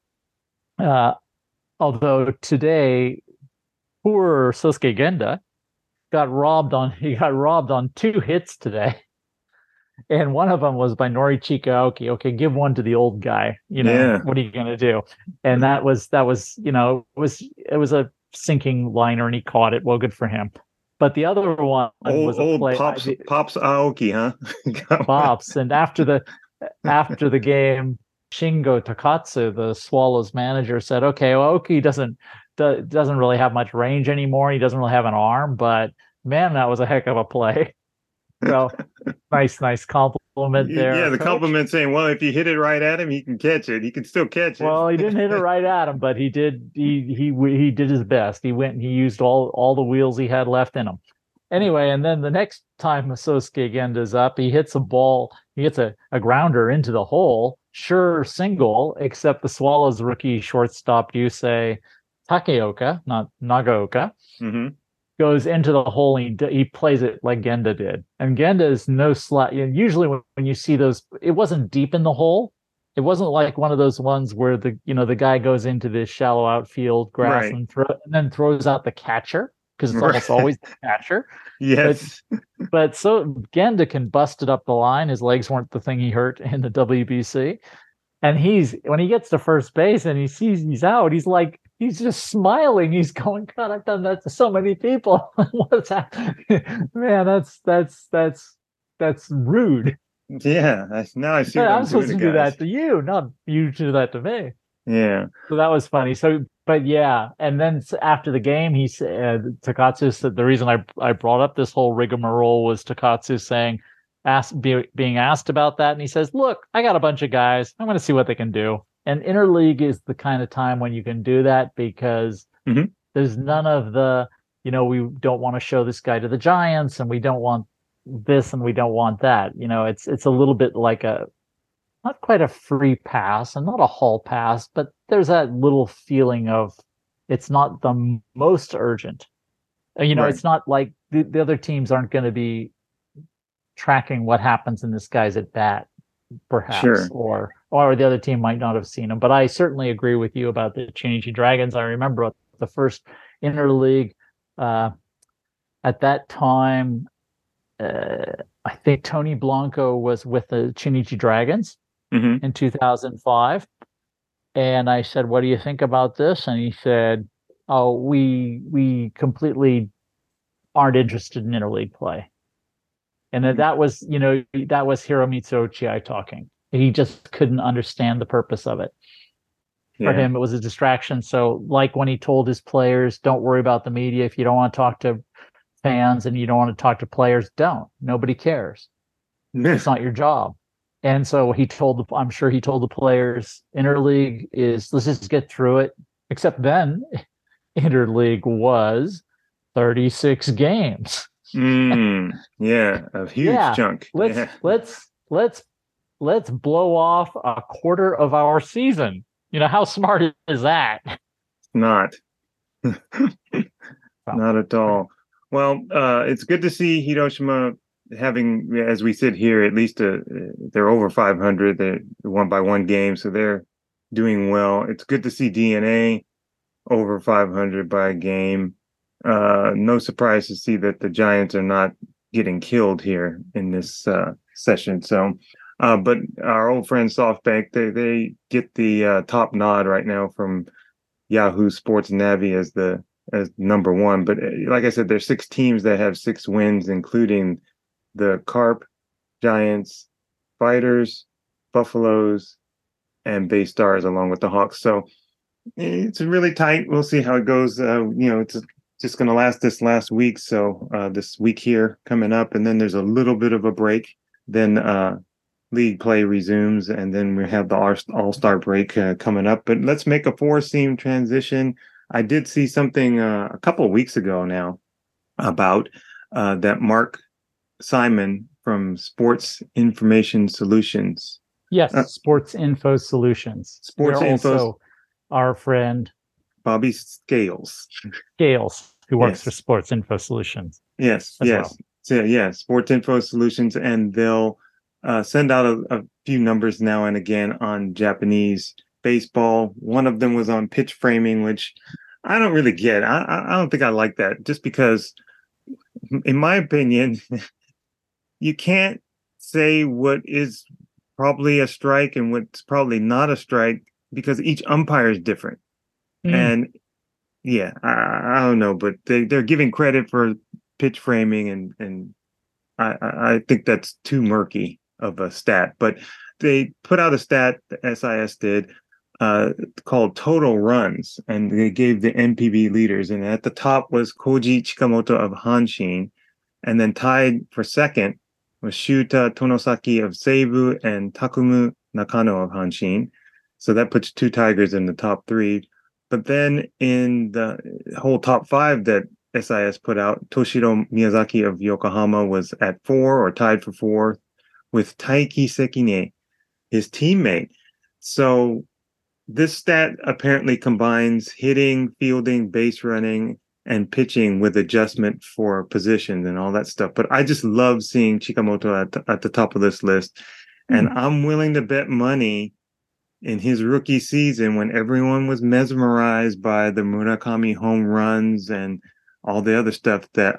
although today, poor Sosuke Genda got robbed on 2 hits today. And one of them was by Norichika Aoki. Okay, give one to the old guy. What are you going to do? And that was it was a sinking liner, and he caught it. Well, good for him. But the other one was old Pops Aoki, huh? Pops. And after the game, Shingo Takatsu, the Swallows manager, said, "Okay, well, Aoki doesn't really have much range anymore. He doesn't really have an arm, but man, that was a heck of a play." So nice compliment there. Yeah, the Coach. compliment saying, well, if you hit it right at him, he can catch it. He can still catch it. Well, he didn't hit it right at him, but he did. He did his best. He went and he used all the wheels he had left in him. Anyway, and then the next time Sosuke Genda's up, he hits a ball. He hits a grounder into the hole. Sure, single, except the Swallows rookie shortstop Yusei Takeoka, not Nagaoka. Mm-hmm. Goes into the hole and he plays it like Genda did. And Genda is no slouch. Usually when you see those, it wasn't deep in the hole. It wasn't like one of those ones where the guy goes into this shallow outfield grass and then throws out the catcher, because it's almost always the catcher. Yes. But so Genda can bust it up the line. His legs weren't the thing he hurt in the WBC. And when he gets to first base and he sees he's out, he's just smiling. He's going, God, I've done that to so many people. What's happening? Man, that's rude. Yeah. Now I see. I'm supposed to do that to you, not you do that to me. Yeah. So that was funny. So, but yeah. And then after the game, he said, Takatsu said, the reason I brought up this whole rigmarole was Takatsu saying, being asked about that. And he says, look, I got a bunch of guys. I'm going to see what they can do. And interleague is the kind of time when you can do that, because there's none of the, we don't want to show this guy to the Giants, and we don't want this and we don't want that. It's a little bit like not quite a free pass and not a hall pass, but there's that little feeling of it's not the most urgent. It's not like the other teams aren't going to be tracking what happens in this guy's at bat, perhaps, or the other team might not have seen him. But I certainly agree with you about the Chunichi Dragons. I remember the first interleague at that time. I think Tony Blanco was with the Chunichi Dragons in 2005, and I said, "What do you think about this?" And he said, "Oh, we completely aren't interested in interleague play." And that was Hiromitsu Ochiai talking. He just couldn't understand the purpose of it. Yeah. For him, it was a distraction. So, like when he told his players, "Don't worry about the media. If you don't want to talk to fans and you don't want to talk to players, don't. Nobody cares. It's not your job." And so I'm sure he told the players, interleague is, let's just get through it. Except then, interleague was 36 games. Yeah, a huge chunk. Let's blow off a quarter of our season. How smart is that? Not at all. Well, it's good to see Hiroshima having, as we sit here, at least they're over 500. They're won by one game, so they're doing well. It's good to see DNA over 500 by a game. No surprise to see that the Giants are not getting killed here in this session. So, but our old friend SoftBank, they get the top nod right now from Yahoo Sports Navi as number one. But like I said, there's 6 teams that have 6 wins, including the Carp, Giants, Fighters, Buffaloes, and Bay Stars, along with the Hawks. So it's really tight. We'll see how it goes. It's just going to last this last week. So this week here coming up, and then there's a little bit of a break. Then league play resumes, and then we have the All-Star break coming up. But let's make a 4-seam transition. I did see something a couple of weeks ago now about that Mark Simon from Sports Information Solutions. Yes, Sports Info Solutions. Sports We're Info. Also our friend Bobby Scales, who works Yes. for Sports Info Solutions. Yes, as yes. well. So, yeah, Sports Info Solutions, and they'll send out a few numbers now and again on Japanese baseball. One of them was on pitch framing, which I don't really get. I don't think I like that, just because, in my opinion, you can't say what is probably a strike and what's probably not a strike because each umpire is different. And yeah, I don't know, but they're giving credit for pitch framing, and I think that's too murky of a stat. But they put out a stat, the SIS did, called total runs, and they gave the NPB leaders. And at the top was Koji Chikamoto of Hanshin, and then tied for second was Shuta Tonosaki of Seibu and Takumu Nakano of Hanshin. So that puts two Tigers in the top three. But then in the whole top five that SIS put out, Toshiro Miyazaki of Yokohama was at 4 or tied for 4 with Taiki Sekine, his teammate. So this stat apparently combines hitting, fielding, base running, and pitching with adjustment for positions and all that stuff. But I just love seeing Chikamoto at the top of this list. And I'm willing to bet money in his rookie season, when everyone was mesmerized by the Murakami home runs and all the other stuff, that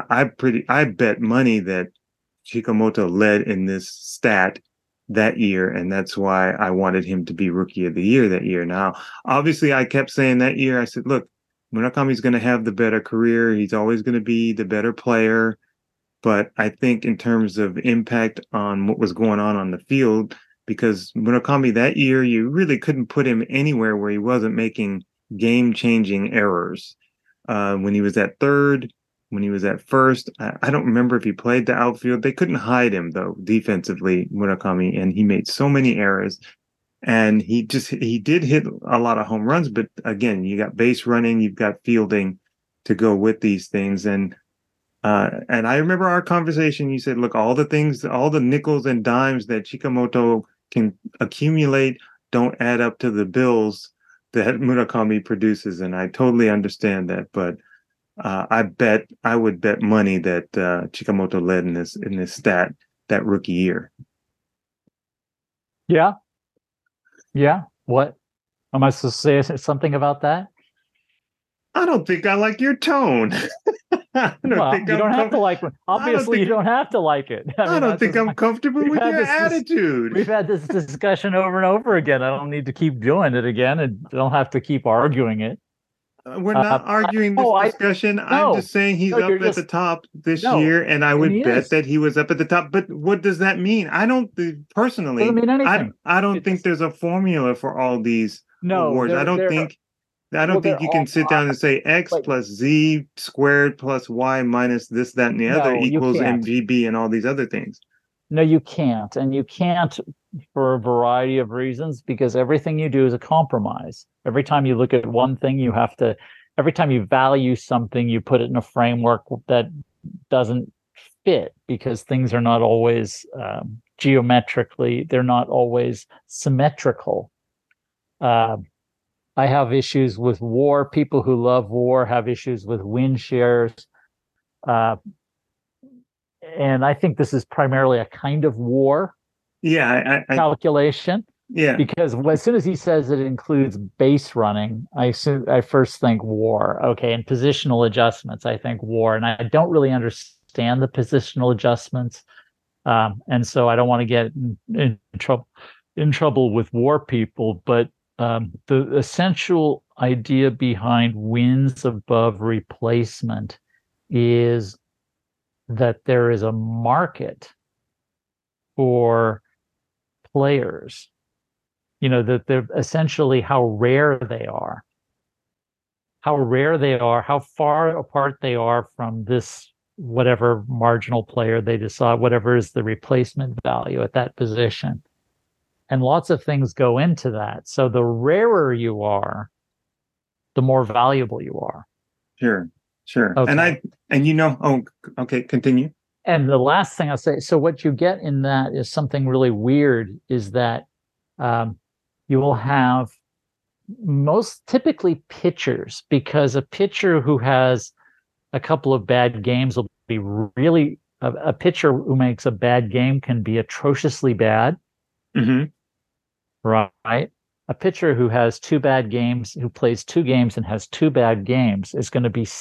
I bet money that Chikamoto led in this stat that year, and that's why I wanted him to be Rookie of the Year that year. Now, obviously, I kept saying that year, I said, look, Murakami's going to have the better career. He's always going to be the better player. But I think in terms of impact on what was going on the field, because Murakami that year, you really couldn't put him anywhere where he wasn't making game-changing errors. When he was at third, when he was at first, I don't remember if he played the outfield. They couldn't hide him, though, defensively, Murakami, and he made so many errors. And he did hit a lot of home runs, but again, you got base running, you've got fielding to go with these things. And I remember our conversation. You said, look, all the nickels and dimes that Chikamoto can accumulate don't add up to the bills that Murakami produces. And I totally understand that. But I would bet money that Chikamoto led in this stat that rookie year. Yeah. Yeah. What? Am I supposed to say something about that? I don't think I like your tone. You don't have to like it. Obviously, you don't have to like it. I don't think I'm comfortable with your attitude. We've had this discussion over and over again. I don't need to keep doing it again, and don't have to keep arguing it. We're not arguing this discussion. I'm just saying he's up at the top this year, and I would bet that he was up at the top. But what does that mean? I don't personally. Doesn't mean anything. I don't think there's a formula for all these awards. I don't think you can sit down and say X plus Z squared plus Y minus this, that, and the other equals MGB and all these other things. No, you can't. And you can't for a variety of reasons, because everything you do is a compromise. Every time you look at one thing, every time you value something, you put it in a framework that doesn't fit, because things are not always geometrically, they're not always symmetrical. I have issues with WAR. People who love WAR have issues with win shares. And I think this is primarily a kind of WAR calculation. Yeah. Because as soon as he says it includes base running, I first think WAR. Okay, and positional adjustments, I think WAR. And I don't really understand the positional adjustments. And so I don't want to get in trouble with WAR people, but the essential idea behind wins above replacement is that there is a market for players, that they're essentially how rare they are, how far apart they are from this, whatever marginal player they decide, whatever is the replacement value at that position. And lots of things go into that. So the rarer you are, the more valuable you are. Sure. Okay. Okay, continue. And the last thing I'll say, so what you get in that is something really weird, is that you will have most typically pitchers, because a pitcher who has a couple of bad games will be really, a pitcher who makes a bad game can be atrociously bad. Mm-hmm. Right? A pitcher who has 2 bad games, who plays 2 games and has 2 bad games, is going to be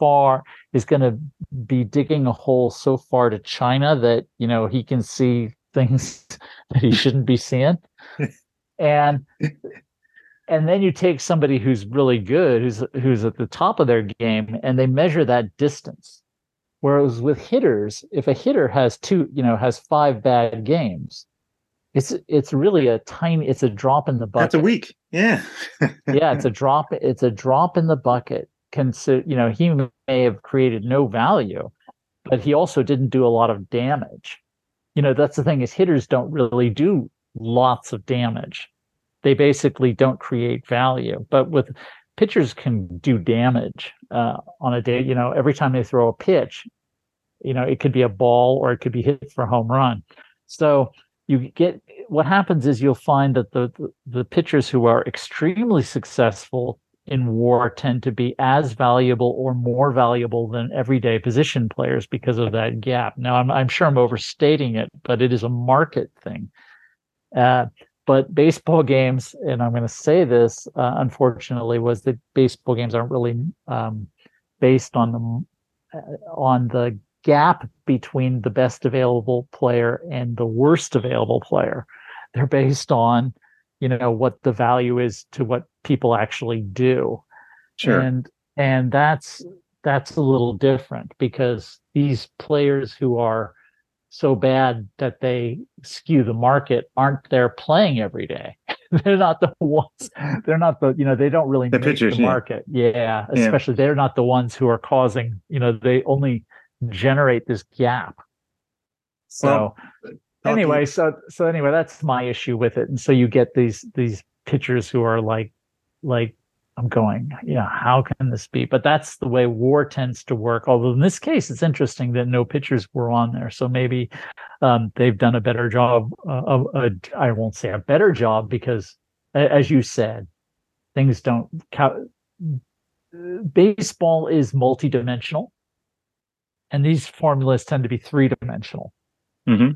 digging a hole so far to China that, he can see things that he shouldn't be seeing. And then you take somebody who's really good, who's at the top of their game, and they measure that distance. Whereas with hitters, if a hitter has 5 bad games, it's really it's a drop in the bucket. That's a week. Yeah. Yeah, it's a drop in the bucket. He may have created no value, but he also didn't do a lot of damage. That's the thing, is hitters don't really do lots of damage. They basically don't create value. But with pitchers can do damage on a day, every time they throw a pitch, it could be a ball or it could be hit for a home run. So what happens is you'll find that the pitchers who are extremely successful in WAR tend to be as valuable or more valuable than everyday position players because of that gap. Now, I'm sure I'm overstating it, but it is a market thing. But baseball games, and I'm going to say this, unfortunately, was that baseball games aren't really based on the gap between the best available player and the worst available player. They're based on, what the value is to what people actually do. Sure. And that's a little different, because these players who are so bad that they skew the market aren't there playing every day. They're not the ones. They're not they don't really make pitchers, the market. Yeah, especially they're not the ones who are causing. They only generate this gap. So anyway, that's my issue with it. And so you get these pitchers who are like I'm going, how can this be? But that's the way WAR tends to work. Although in this case, it's interesting that no pitchers were on there. So maybe they've done a better job. I won't say a better job, because, as you said, things don't count. Baseball is multidimensional, and these formulas tend to be 3-dimensional. Mm-hmm.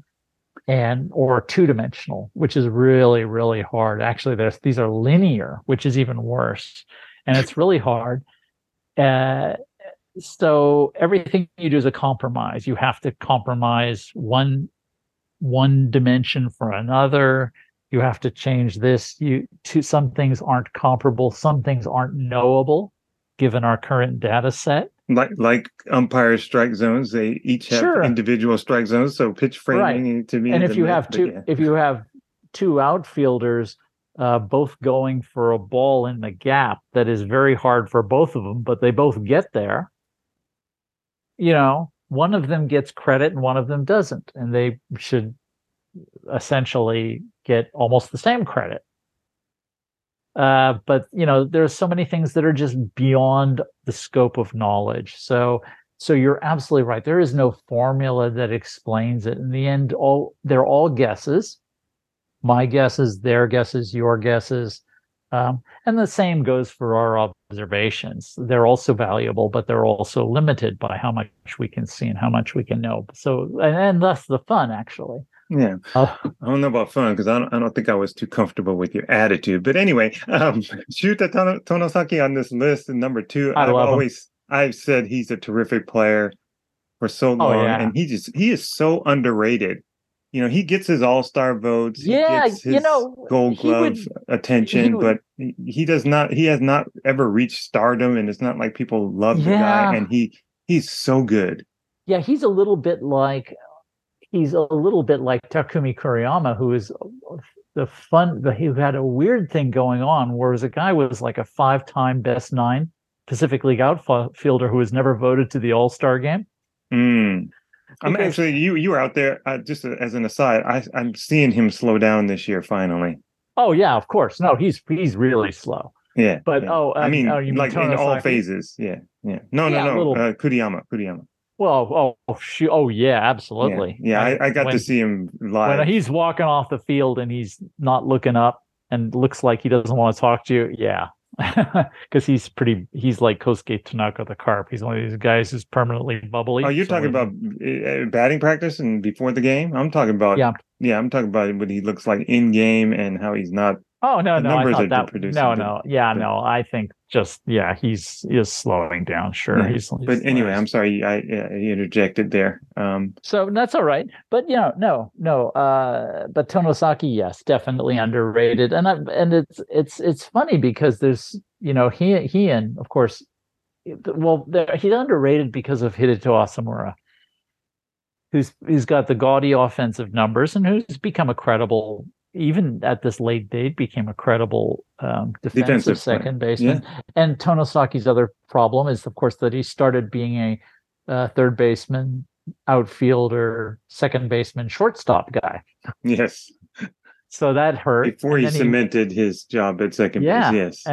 Or 2-dimensional, which is really, really hard. Actually, these are linear, which is even worse, and it's really hard. So everything you do is a compromise. You have to compromise one dimension for another. You have to change this. Some things aren't comparable. Some things aren't knowable, given our current data set. Like umpire strike zones, they each have individual strike zones. So pitch framing to me. And if you have 2 outfielders both going for a ball in the gap, that is very hard for both of them, but they both get there. One of them gets credit and one of them doesn't, and they should essentially get almost the same credit. But there's so many things that are just beyond the scope of knowledge. So you're absolutely right. There is no formula that explains it. In the end, they're all guesses. My guesses, their guesses, your guesses. And the same goes for our observations. They're also valuable, but they're also limited by how much we can see and how much we can know. So, and that's the fun, actually. Yeah, I don't know about fun, because I don't think I was too comfortable with your attitude. But anyway, Shuta Tonosaki on this list, and number 2. I've said he's a terrific player for so long, and he is so underrated. He gets his All-Star votes, he gets his Gold Glove attention, but he has not ever reached stardom, and it's not like people love the guy, and he's so good. Yeah, he's a little bit like Takumi Kuriyama, who is who had a weird thing going on, whereas a guy was like a 5-time best 9 Pacific League outfielder who was never voted to the All-Star game. I'm actually, you were out there, just as an aside, I'm seeing him slow down this year finally. Oh yeah, of course. No, he's really slow. Yeah. But I mean, you like in all phases. Yeah. No. Kuriyama. Well, yeah, absolutely. Yeah, I got to see him live. When he's walking off the field and he's not looking up and looks like he doesn't want to talk to you, yeah. Because he's like Kosuke Tanaka the Carp. He's one of these guys who's permanently bubbly. Oh, you're talking about batting practice and before the game? I'm talking about I'm talking about what he looks like in game and how he's not. Oh no, the numbers I thought that no. I think he's slowing down. Sure, yeah. he's But anyway, I'm sorry I interjected there. So that's all right. But no. But Tonosaki, yes, definitely underrated. And it's funny because there's he and of course, he's underrated because of Hideo Asamura, who's got the gaudy offensive numbers and who's become a credible. Even at this late date, became a credible defensive second baseman. Yeah. And Tonosaki's other problem is, of course, that he started being a third baseman, outfielder, second baseman, shortstop guy. Yes. So that hurt. Before he cemented his job at second base, yes.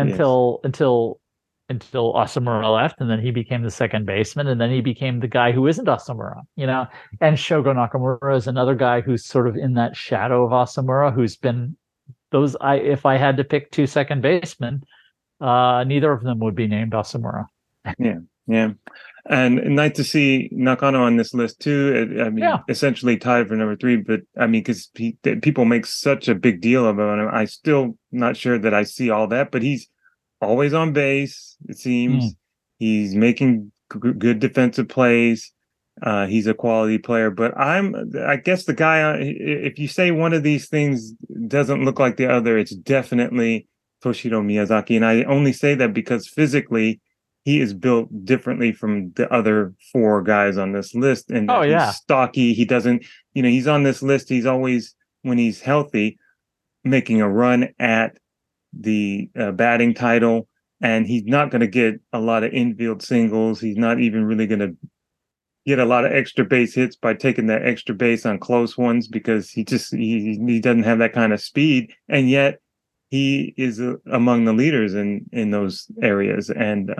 Until Asamura left, and then he became the second baseman, and then he became the guy who isn't Asamura, And Shogo Nakamura is another guy who's sort of in that shadow of Asamura, who's been if I had to pick two second basemen, neither of them would be named Asamura. Yeah. And nice to see Nakano on this list too. Essentially tied for number 3, but because people make such a big deal about him, I still not sure that I see all that, but he's always on base, it seems. He's making good defensive plays. He's a quality player. But I guess the guy, if you say one of these things doesn't look like the other, it's definitely Toshiro Miyazaki. And I only say that because physically he is built differently from the other 4 guys on this list. And he's stocky. He doesn't, he's on this list. He's always, when he's healthy, making a run at the batting title, and he's not going to get a lot of infield singles. He's not even really going to get a lot of extra base hits by taking that extra base on close ones because he doesn't have that kind of speed, and yet he is among the leaders in those areas. And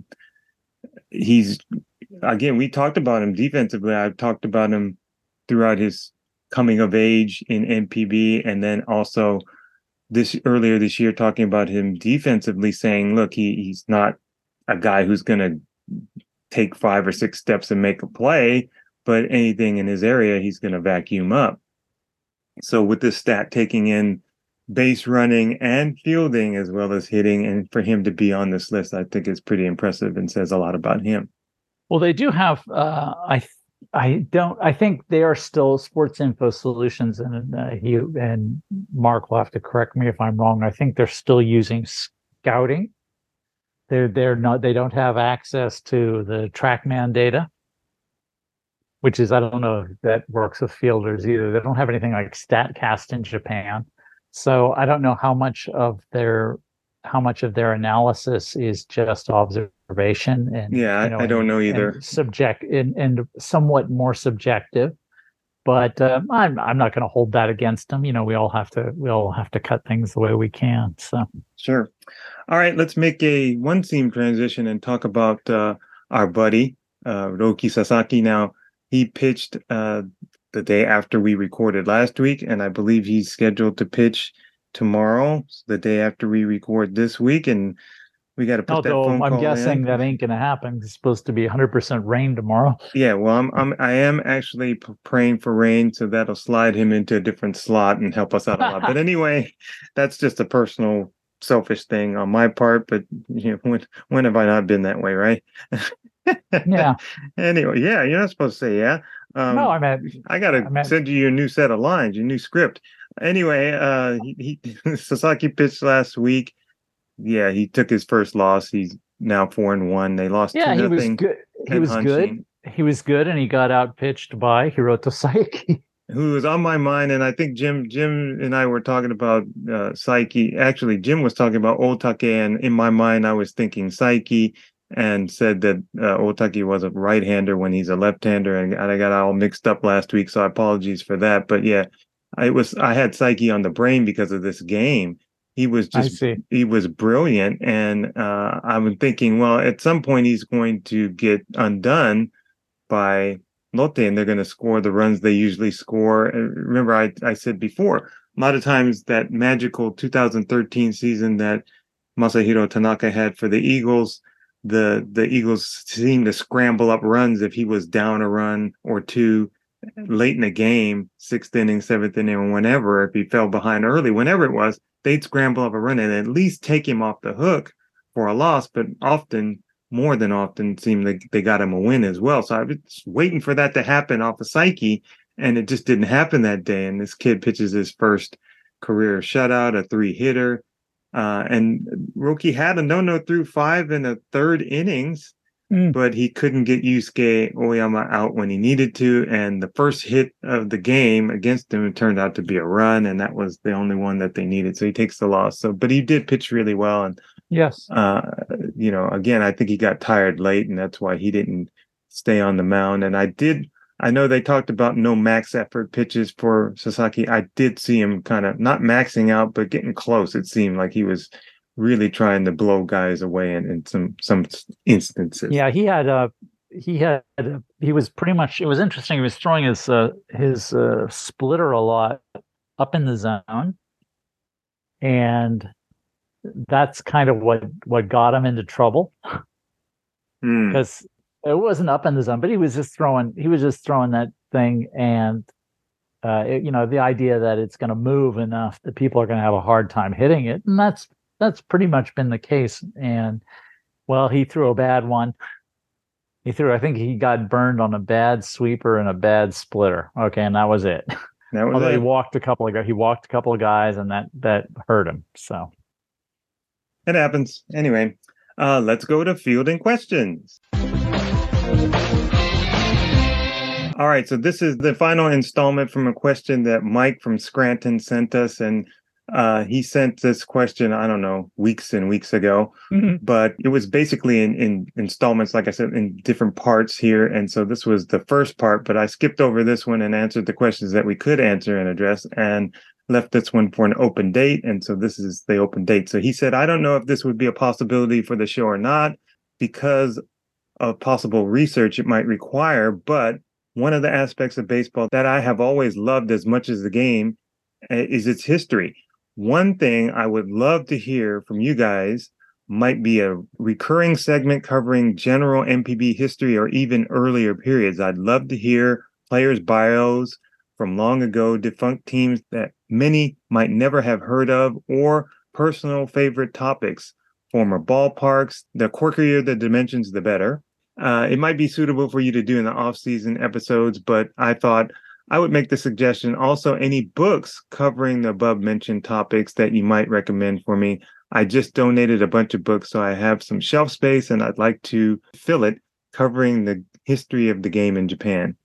he's, again, we talked about him defensively. I've talked about him throughout his coming of age in NPB, and then also earlier this year talking about him defensively, saying, look, he's not a guy who's going to take 5 or 6 steps and make a play, but anything in his area, he's going to vacuum up. So with this stat taking in base running and fielding as well as hitting, and for him to be on this list, I think is pretty impressive and says a lot about him. Well, they do have, I think they are still Sports Info Solutions, and Mark will have to correct me if I'm wrong. I think they're still using scouting. They don't have access to the TrackMan data, which is, I don't know if that works with fielders either. They don't have anything like StatCast in Japan. So I don't know how much of their analysis is just observation and I don't know either. And somewhat more subjective. But I'm not going to hold that against them. We all have to cut things the way we can. So sure. All right, let's make a one-seam transition and talk about our buddy Roki Sasaki. Now, he pitched the day after we recorded last week, and I believe he's scheduled to pitch tomorrow, the day after we record this week, and we got to put that phone call in. I'm guessing that ain't going to happen. It's supposed to be 100% rain tomorrow. Yeah, well, I am actually praying for rain, so that'll slide him into a different slot and help us out a lot. But anyway, that's just a personal, selfish thing on my part. But when have I not been that way, right? Yeah. Anyway, yeah, you're not supposed to say yeah. No, I gotta send you your new set of lines, your new script. Anyway, Sasaki pitched last week. Yeah, he took his first loss. He's now 4-1. They lost 2-0. Yeah, he was good. He was good, and he got out pitched by Hiroto Saiki, who was on my mind. And I think Jim and I were talking about Saiki. Actually, Jim was talking about Otake, and in my mind, I was thinking Saiki, and said that Otake was a right-hander when he's a left-hander, and I got all mixed up last week, so apologies for that. But yeah, I had Saiki on the brain because of this game. He was brilliant, and I'm thinking, well, at some point he's going to get undone by Lotte, and they're going to score the runs they usually score. And remember, I said before, a lot of times that magical 2013 season that Masahiro Tanaka had for the Eagles, the Eagles seemed to scramble up runs if he was down a run or two late in the game, 6th inning, 7th inning, or whenever. If he fell behind early, whenever it was, they'd scramble up a run and at least take him off the hook for a loss, but often, more than often, seemed like they got him a win as well. So I was waiting for that to happen off of Psyche, and it just didn't happen that day. And this kid pitches his first career shutout, a 3-hitter. And Roki had a no-no through 5 in the 3rd innings, but he couldn't get Yusuke Oyama out when he needed to. And the first hit of the game against him turned out to be a run, and that was the only one that they needed. So he takes the loss. But he did pitch really well. And yes, again, I think he got tired late, and that's why he didn't stay on the mound. And I know they talked about no max effort pitches for Sasaki. I did see him kind of not maxing out, but getting close. It seemed like he was really trying to blow guys away in some instances. Yeah, he was pretty much, it was interesting. He was throwing his splitter a lot up in the zone. And that's kind of what got him into trouble. Because it wasn't up in the zone, but he was just throwing that thing, and the idea that it's going to move enough that people are going to have a hard time hitting it, and that's pretty much been the case. And well, he threw a bad one. I think he got burned on a bad sweeper and a bad splitter. Okay, and that was it. Although he walked a couple of guys, and that hurt him. So it happens. Anyway, let's go to fielding questions. All right, so this is the final installment from a question that Mike from Scranton sent us, and he sent this question, I don't know, weeks and weeks ago, but it was basically in installments, like I said, in different parts here, and so this was the first part, but I skipped over this one and answered the questions that we could answer and address, and left this one for an open date, and so this is the open date. So he said, I don't know if this would be a possibility for the show or not, because of possible research it might require, but one of the aspects of baseball that I have always loved as much as the game is its history. One thing I would love to hear from you guys might be a recurring segment covering general MPB history or even earlier periods. I'd love to hear players' bios from long ago, defunct teams that many might never have heard of, or personal favorite topics, former ballparks. The quirkier the dimensions, the better. It might be suitable for you to do in the off-season episodes, but I thought I would make the suggestion also any books covering the above-mentioned topics that you might recommend for me. I just donated a bunch of books, so I have some shelf space, and I'd like to fill it covering the history of the game in Japan.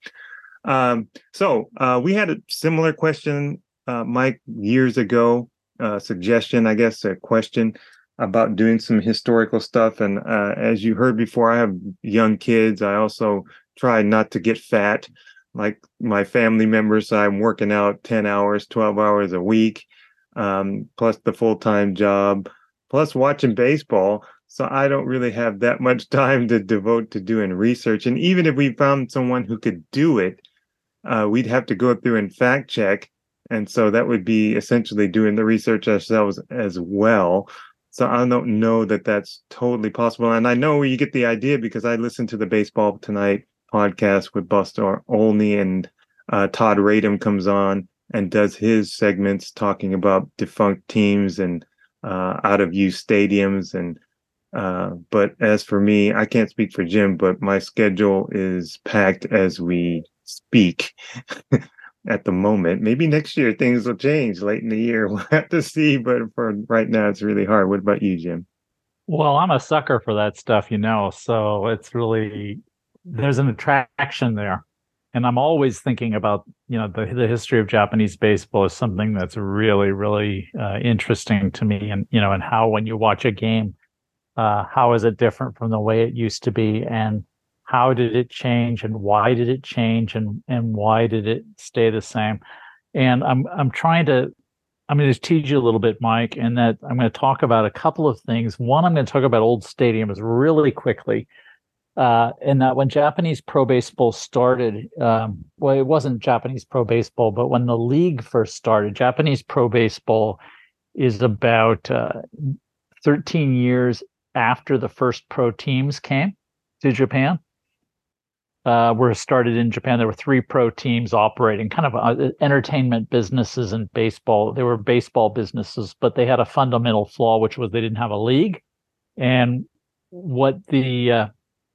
So we had a similar question, Mike, years ago, suggestion, I guess, a question about doing some historical stuff. And as you heard before, I have young kids. I also try not to get fat like my family members. So I'm working out 10 hours, 12 hours a week, plus the full-time job, plus watching baseball. So I don't really have that much time to devote to doing research. And even if we found someone who could do it, we'd have to go through and fact check. And so that would be essentially doing the research ourselves as well. So I don't know that that's totally possible. And I know where you get the idea because I listened to the Baseball Tonight podcast with Buster Olney, and Todd Radom comes on and does his segments talking about defunct teams and out of use stadiums. And but as for me, I can't speak for Jim, but my schedule is packed as we speak. At the moment. Maybe next year things will change late in the year. We'll have to see, but for right now it's really hard. What about you, Jim? Well, I'm a sucker for that stuff, so it's really, there's an attraction there. And I'm always thinking about, the history of Japanese baseball is something that's really, really interesting to me. And, and how when you watch a game, how is it different from the way it used to be? And how did it change, and why did it change, and why did it stay the same? And I'm going to tease you a little bit, Mike, and that I'm going to talk about a couple of things. One, I'm going to talk about old stadiums really quickly, in that when Japanese Pro Baseball started, well, it wasn't Japanese Pro Baseball, but when the league first started, Japanese Pro Baseball is about 13 years after the first pro teams came to Japan. Were started in Japan. There were 3 pro teams operating, kind of entertainment businesses and baseball. They were baseball businesses, but they had a fundamental flaw, which was they didn't have a league. And what the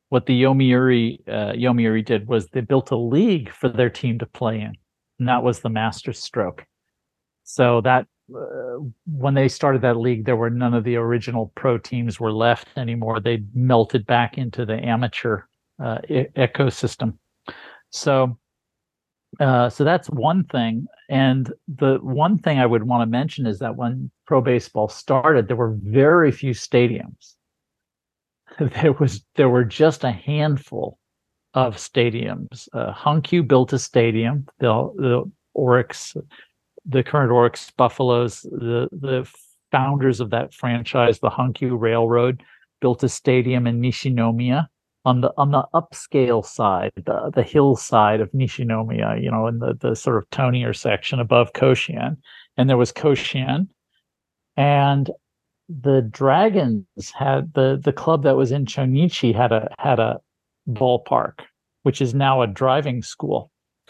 Yomiuri did was they built a league for their team to play in, and that was the Master Stroke. So that when they started that league, there were none of the original pro teams were left anymore. They melted back into the amateur ecosystem. So that's one thing. And the one thing I would want to mention is that when pro baseball started, there were very few stadiums. There were just a handful of stadiums. Hankyu built a stadium. The Oryx, the current Oryx Buffaloes, the founders of that franchise, the Hankyu Railroad, built a stadium in Nishinomiya on the upscale side, the hillside of Nishinomiya, in the sort of tonier section above Koshien. And there was Koshien, and the Dragons had the club that was in Chonichi had a ballpark, which is now a driving school.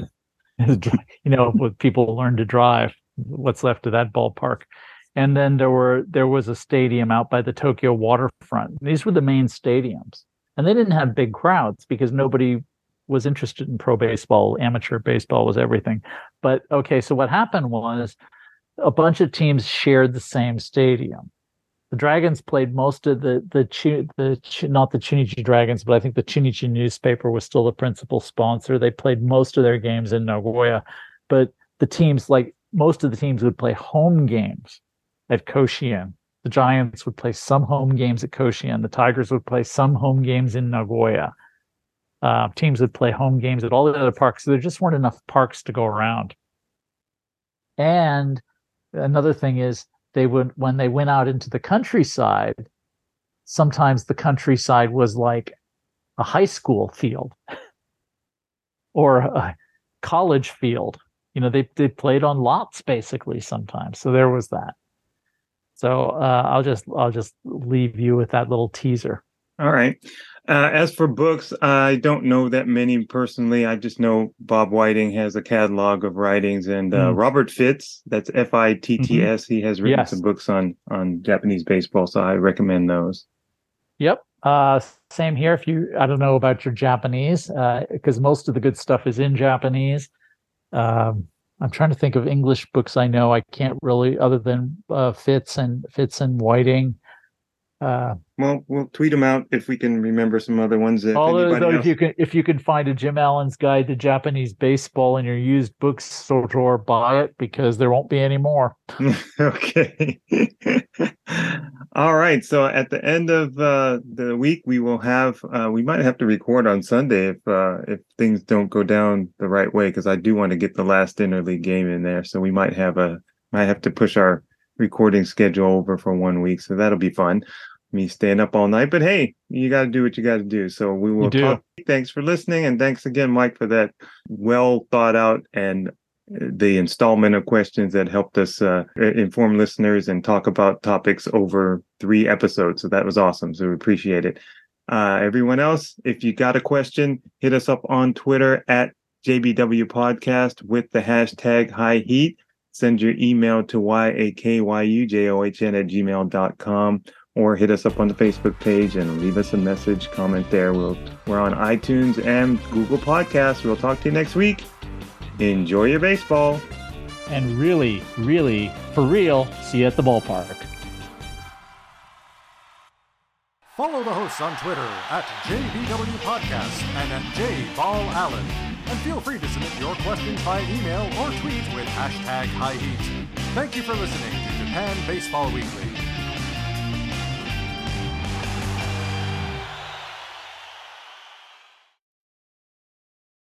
When people learn to drive, what's left of that ballpark. And then there was a stadium out by the Tokyo waterfront. These were the main stadiums, and they didn't have big crowds because nobody was interested in pro baseball. Amateur baseball was everything. But okay, so what happened was a bunch of teams shared the same stadium. The Dragons played most of not the Chunichi Dragons, but I think the Chunichi newspaper was still the principal sponsor. They played most of their games in Nagoya, but most of the teams would play home games at Koshien. The Giants would play some home games at Koshien. The Tigers would play some home games in Nagoya. Teams would play home games at all the other parks. So there just weren't enough parks to go around. And another thing is, when they went out into the countryside, sometimes the countryside was like a high school field or a college field. They played on lots basically sometimes. So there was that. So I'll just leave you with that little teaser. All right. As for books, I don't know that many personally. I just know Bob Whiting has a catalog of writings, and Robert Fitts, that's Fitts, he has written some books on Japanese baseball, so I recommend those. Yep. Same here. I don't know about your Japanese, because most of the good stuff is in Japanese. I'm trying to think of English books I know. I can't really, other than Fitts and Whiting. Well, we'll tweet them out if we can remember some other ones. If you can find a Jim Allen's Guide to Japanese Baseball in your used bookstore, buy it, because there won't be any more. Okay. All right. So at the end of the week, we will have. We might have to record on Sunday if things don't go down the right way, because I do want to get the last interleague game in there. So we might have to push our recording schedule over for 1 week. So that'll be fun. Me staying up all night, but hey, you got to do what you got to do. So we will talk. Thanks for listening, and thanks again, Mike, for that well thought out and the installment of questions that helped us inform listeners and talk about topics over 3 episodes. So that was awesome. So we appreciate it. Everyone else, if you got a question, hit us up on Twitter at JBW Podcast with the hashtag High Heat. Send your email to yakyujohn@gmail.com. or hit us up on the Facebook page and leave us a message, comment there. We're on iTunes and Google Podcasts. We'll talk to you next week. Enjoy your baseball. And really, really, for real, see you at the ballpark. Follow the hosts on Twitter at JBW Podcast and at JBallAllen. And feel free to submit your questions by email or tweet with hashtag High Heat. Thank you for listening to Japan Baseball Weekly.